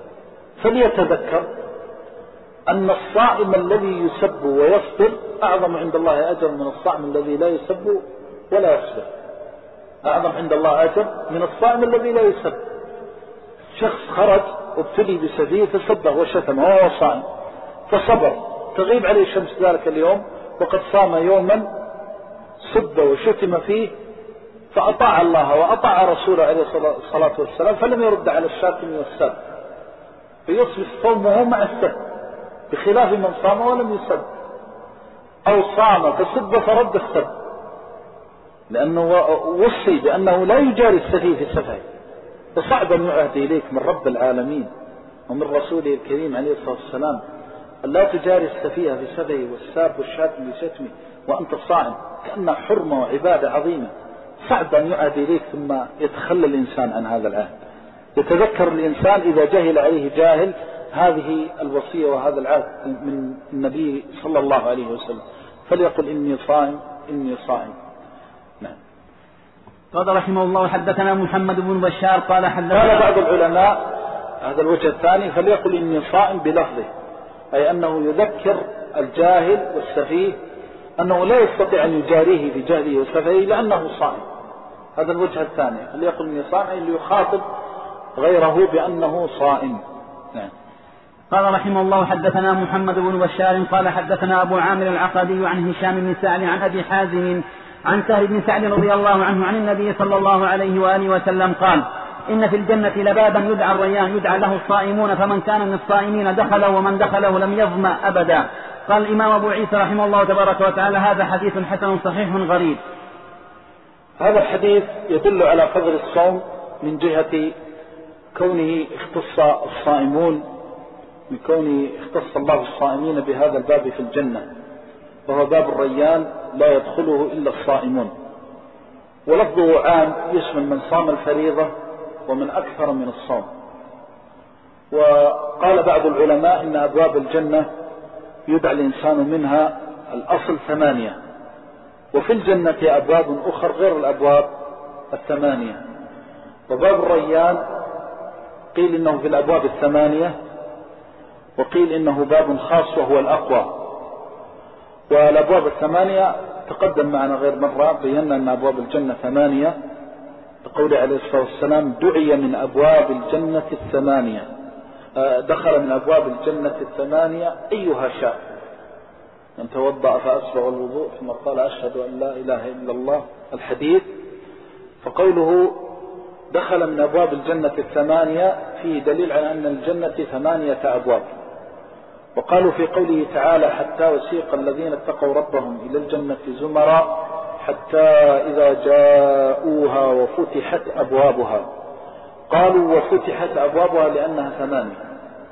فليتذكر أن الصائم الذي يسب ويصبر أعظم عند الله أجر من الصائم الذي لا يسب ولا يصبر. أعظم عند الله أجر من الصائم الذي لا يسب. شخص خرج وابتلي بسفيه فسبه وشتمه وهو صائم فصبر، تغيب عليه الشمس ذلك اليوم وقد صام يوما سب وشتم فيه، فأطاع الله وأطاع رسوله عليه الصلاة والسلام فلم يرد على الشاتم والسب، فيصبح صومه مع السب، بخلاف من صام ولم يسب، أو صام فسب فرد السب، لأنه وصي بأنه لا يجاري السفيه في سفهه. فصعب أن يعهد إليك من رب العالمين ومن رسوله الكريم عليه الصلاة والسلام أن لا تجاري السفيه في سفهه والساب والشاتم بشتمه وأنت صائم، كأنها حرمة وعبادة عظيمة. صعب أن يعهد إليك ثم يتخلى الإنسان عن هذا العهد. يتذكر الإنسان إذا جهل عليه جاهل هذه الوصية وهذا العهد من النبي صلى الله عليه وسلم. فليقل إني صائم إني صائم. نعم. قال رحمه الله حدثنا محمد بن بشار قال حدثنا قال بعض العلماء هذا الوجه الثاني فليقل إني صائم بلفظه، أي أنه يذكر الجاهل والسفيه أنه لا يستطيع أن يجاريه في جهله وسفهه لأنه صائم. هذا الوجه الثاني فليقل إني صائم، أي ليخاطب غيره بأنه صائم. نعم. قال رحمه الله حدثنا محمد بن بشار قال حدثنا أبو عامر العقدي عن هشام بن سعد عن أبي حازم عن سهل بن سعد رضي الله عنه عن النبي صلى الله عليه وآله وسلم قال إن في الجنة لبابا يدعى الريان يدعى له الصائمون، فمن كان من الصائمين دخله ومن دخله لم يظمأ أبدا. قال الإمام أبو عيسى رحمه الله تبارك وتعالى هذا حديث حسن صحيح غريب. هذا الحديث يدل على فضل الصوم من جهة كونه اختص الصائمون، من كونه اختص الله الصائمين بهذا الباب في الجنة، وهو باب الريان لا يدخله إلا الصائمون. ولفظه عام يشمل من صام الفريضة ومن أكثر من الصوم. وقال بعض العلماء إن أبواب الجنة يدعى الإنسان منها الأصل ثمانية، وفي الجنة أبواب أخرى غير الأبواب الثمانية. وباب الريان قيل إنه في الأبواب الثمانية، وقيل إنه باب خاص وهو الأقوى. والأبواب الثمانية تقدم معنا غير مرة، بينا أن أبواب الجنة ثمانية، قول عليه الصلاة والسلام دعي من أبواب الجنة الثمانية، دخل من أبواب الجنة الثمانية أيها شاء، من توضأ فأسبغ الوضوء ثم قال أشهد أن لا إله إلا الله الحديث. فقوله دخل من أبواب الجنة الثمانية فيه دليل على أن الجنة ثمانية أبواب. وقالوا في قوله تعالى حتى وسيق الذين اتقوا ربهم إلى الجنة زمرا حتى إذا جاءوها وفتحت أبوابها، قالوا وفتحت أبوابها لأنها ثمانية،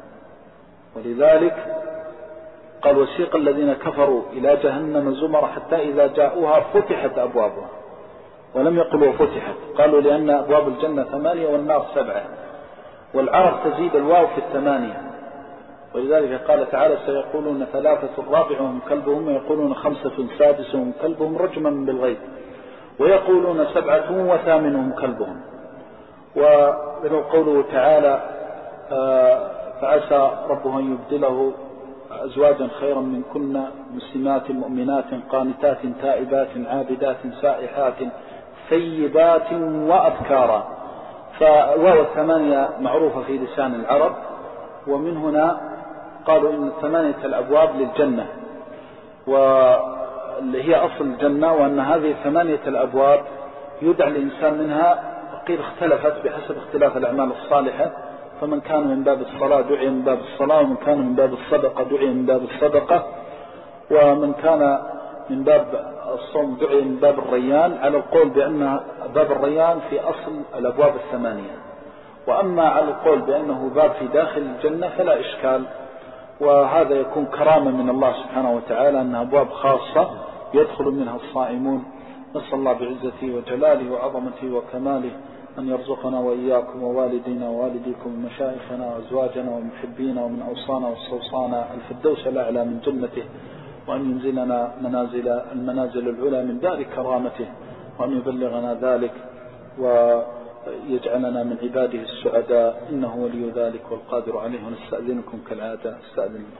ولذلك قال وسيق الذين كفروا إلى جهنم زمرا حتى إذا جاءوها فتحت أبوابها، ولم يقلوا وفتحت، قالوا لأن أبواب الجنة ثمانية والنار سبعة، والعرب تزيد الواو في الثمانية، ولذلك قال تعالى سيقولون ثلاثة رابعهم كلبهم ويقولون خمسة سادسهم كلبهم رجما بالغيب ويقولون سبعة وثامنهم كلبهم. ومنه قوله تعالى فعسى ربه أن يبدله أزواجا خيرا من كن مسلمات مؤمنات قانتات تائبات عابدات سائحات ثيبات وأبكارا. فواو الثمانية معروفة في لسان العرب، ومن هنا قالوا إن الثمانية الأبواب للجنة واللي هي أصل الجنة، وأن هذه الثمانية الأبواب يدعى الإنسان منها. قيل اختلفت بحسب اختلاف الأعمال الصالحة، فمن كان من باب الصلاة دعي من باب الصلاة، ومن كان من باب الصدقة دعي من باب الصدقة، ومن كان من باب الصوم دعي من باب الريان، على القول بأن باب الريان في أصل الأبواب الثمانية. وأما على القول بأنه باب في داخل الجنة فلا إشكال، وهذا يكون كرامة من الله سبحانه وتعالى أنها أبواب خاصة يدخل منها الصائمون. نسأل الله بعزته وجلاله وعظمته وكماله أن يرزقنا وإياكم ووالدينا ووالديكم ومشايخنا وأزواجنا ومحبينا ومن أوصانا واستوصانا الفردوس الأعلى من جنته، وأن ينزلنا منازل المنازل العلى من دار كرامته، وأن يبلغنا ذلك ويجعلنا من عباده السعداء، إنه ولي ذلك والقادر عليه. ونستأذنكم كالعادة استأذن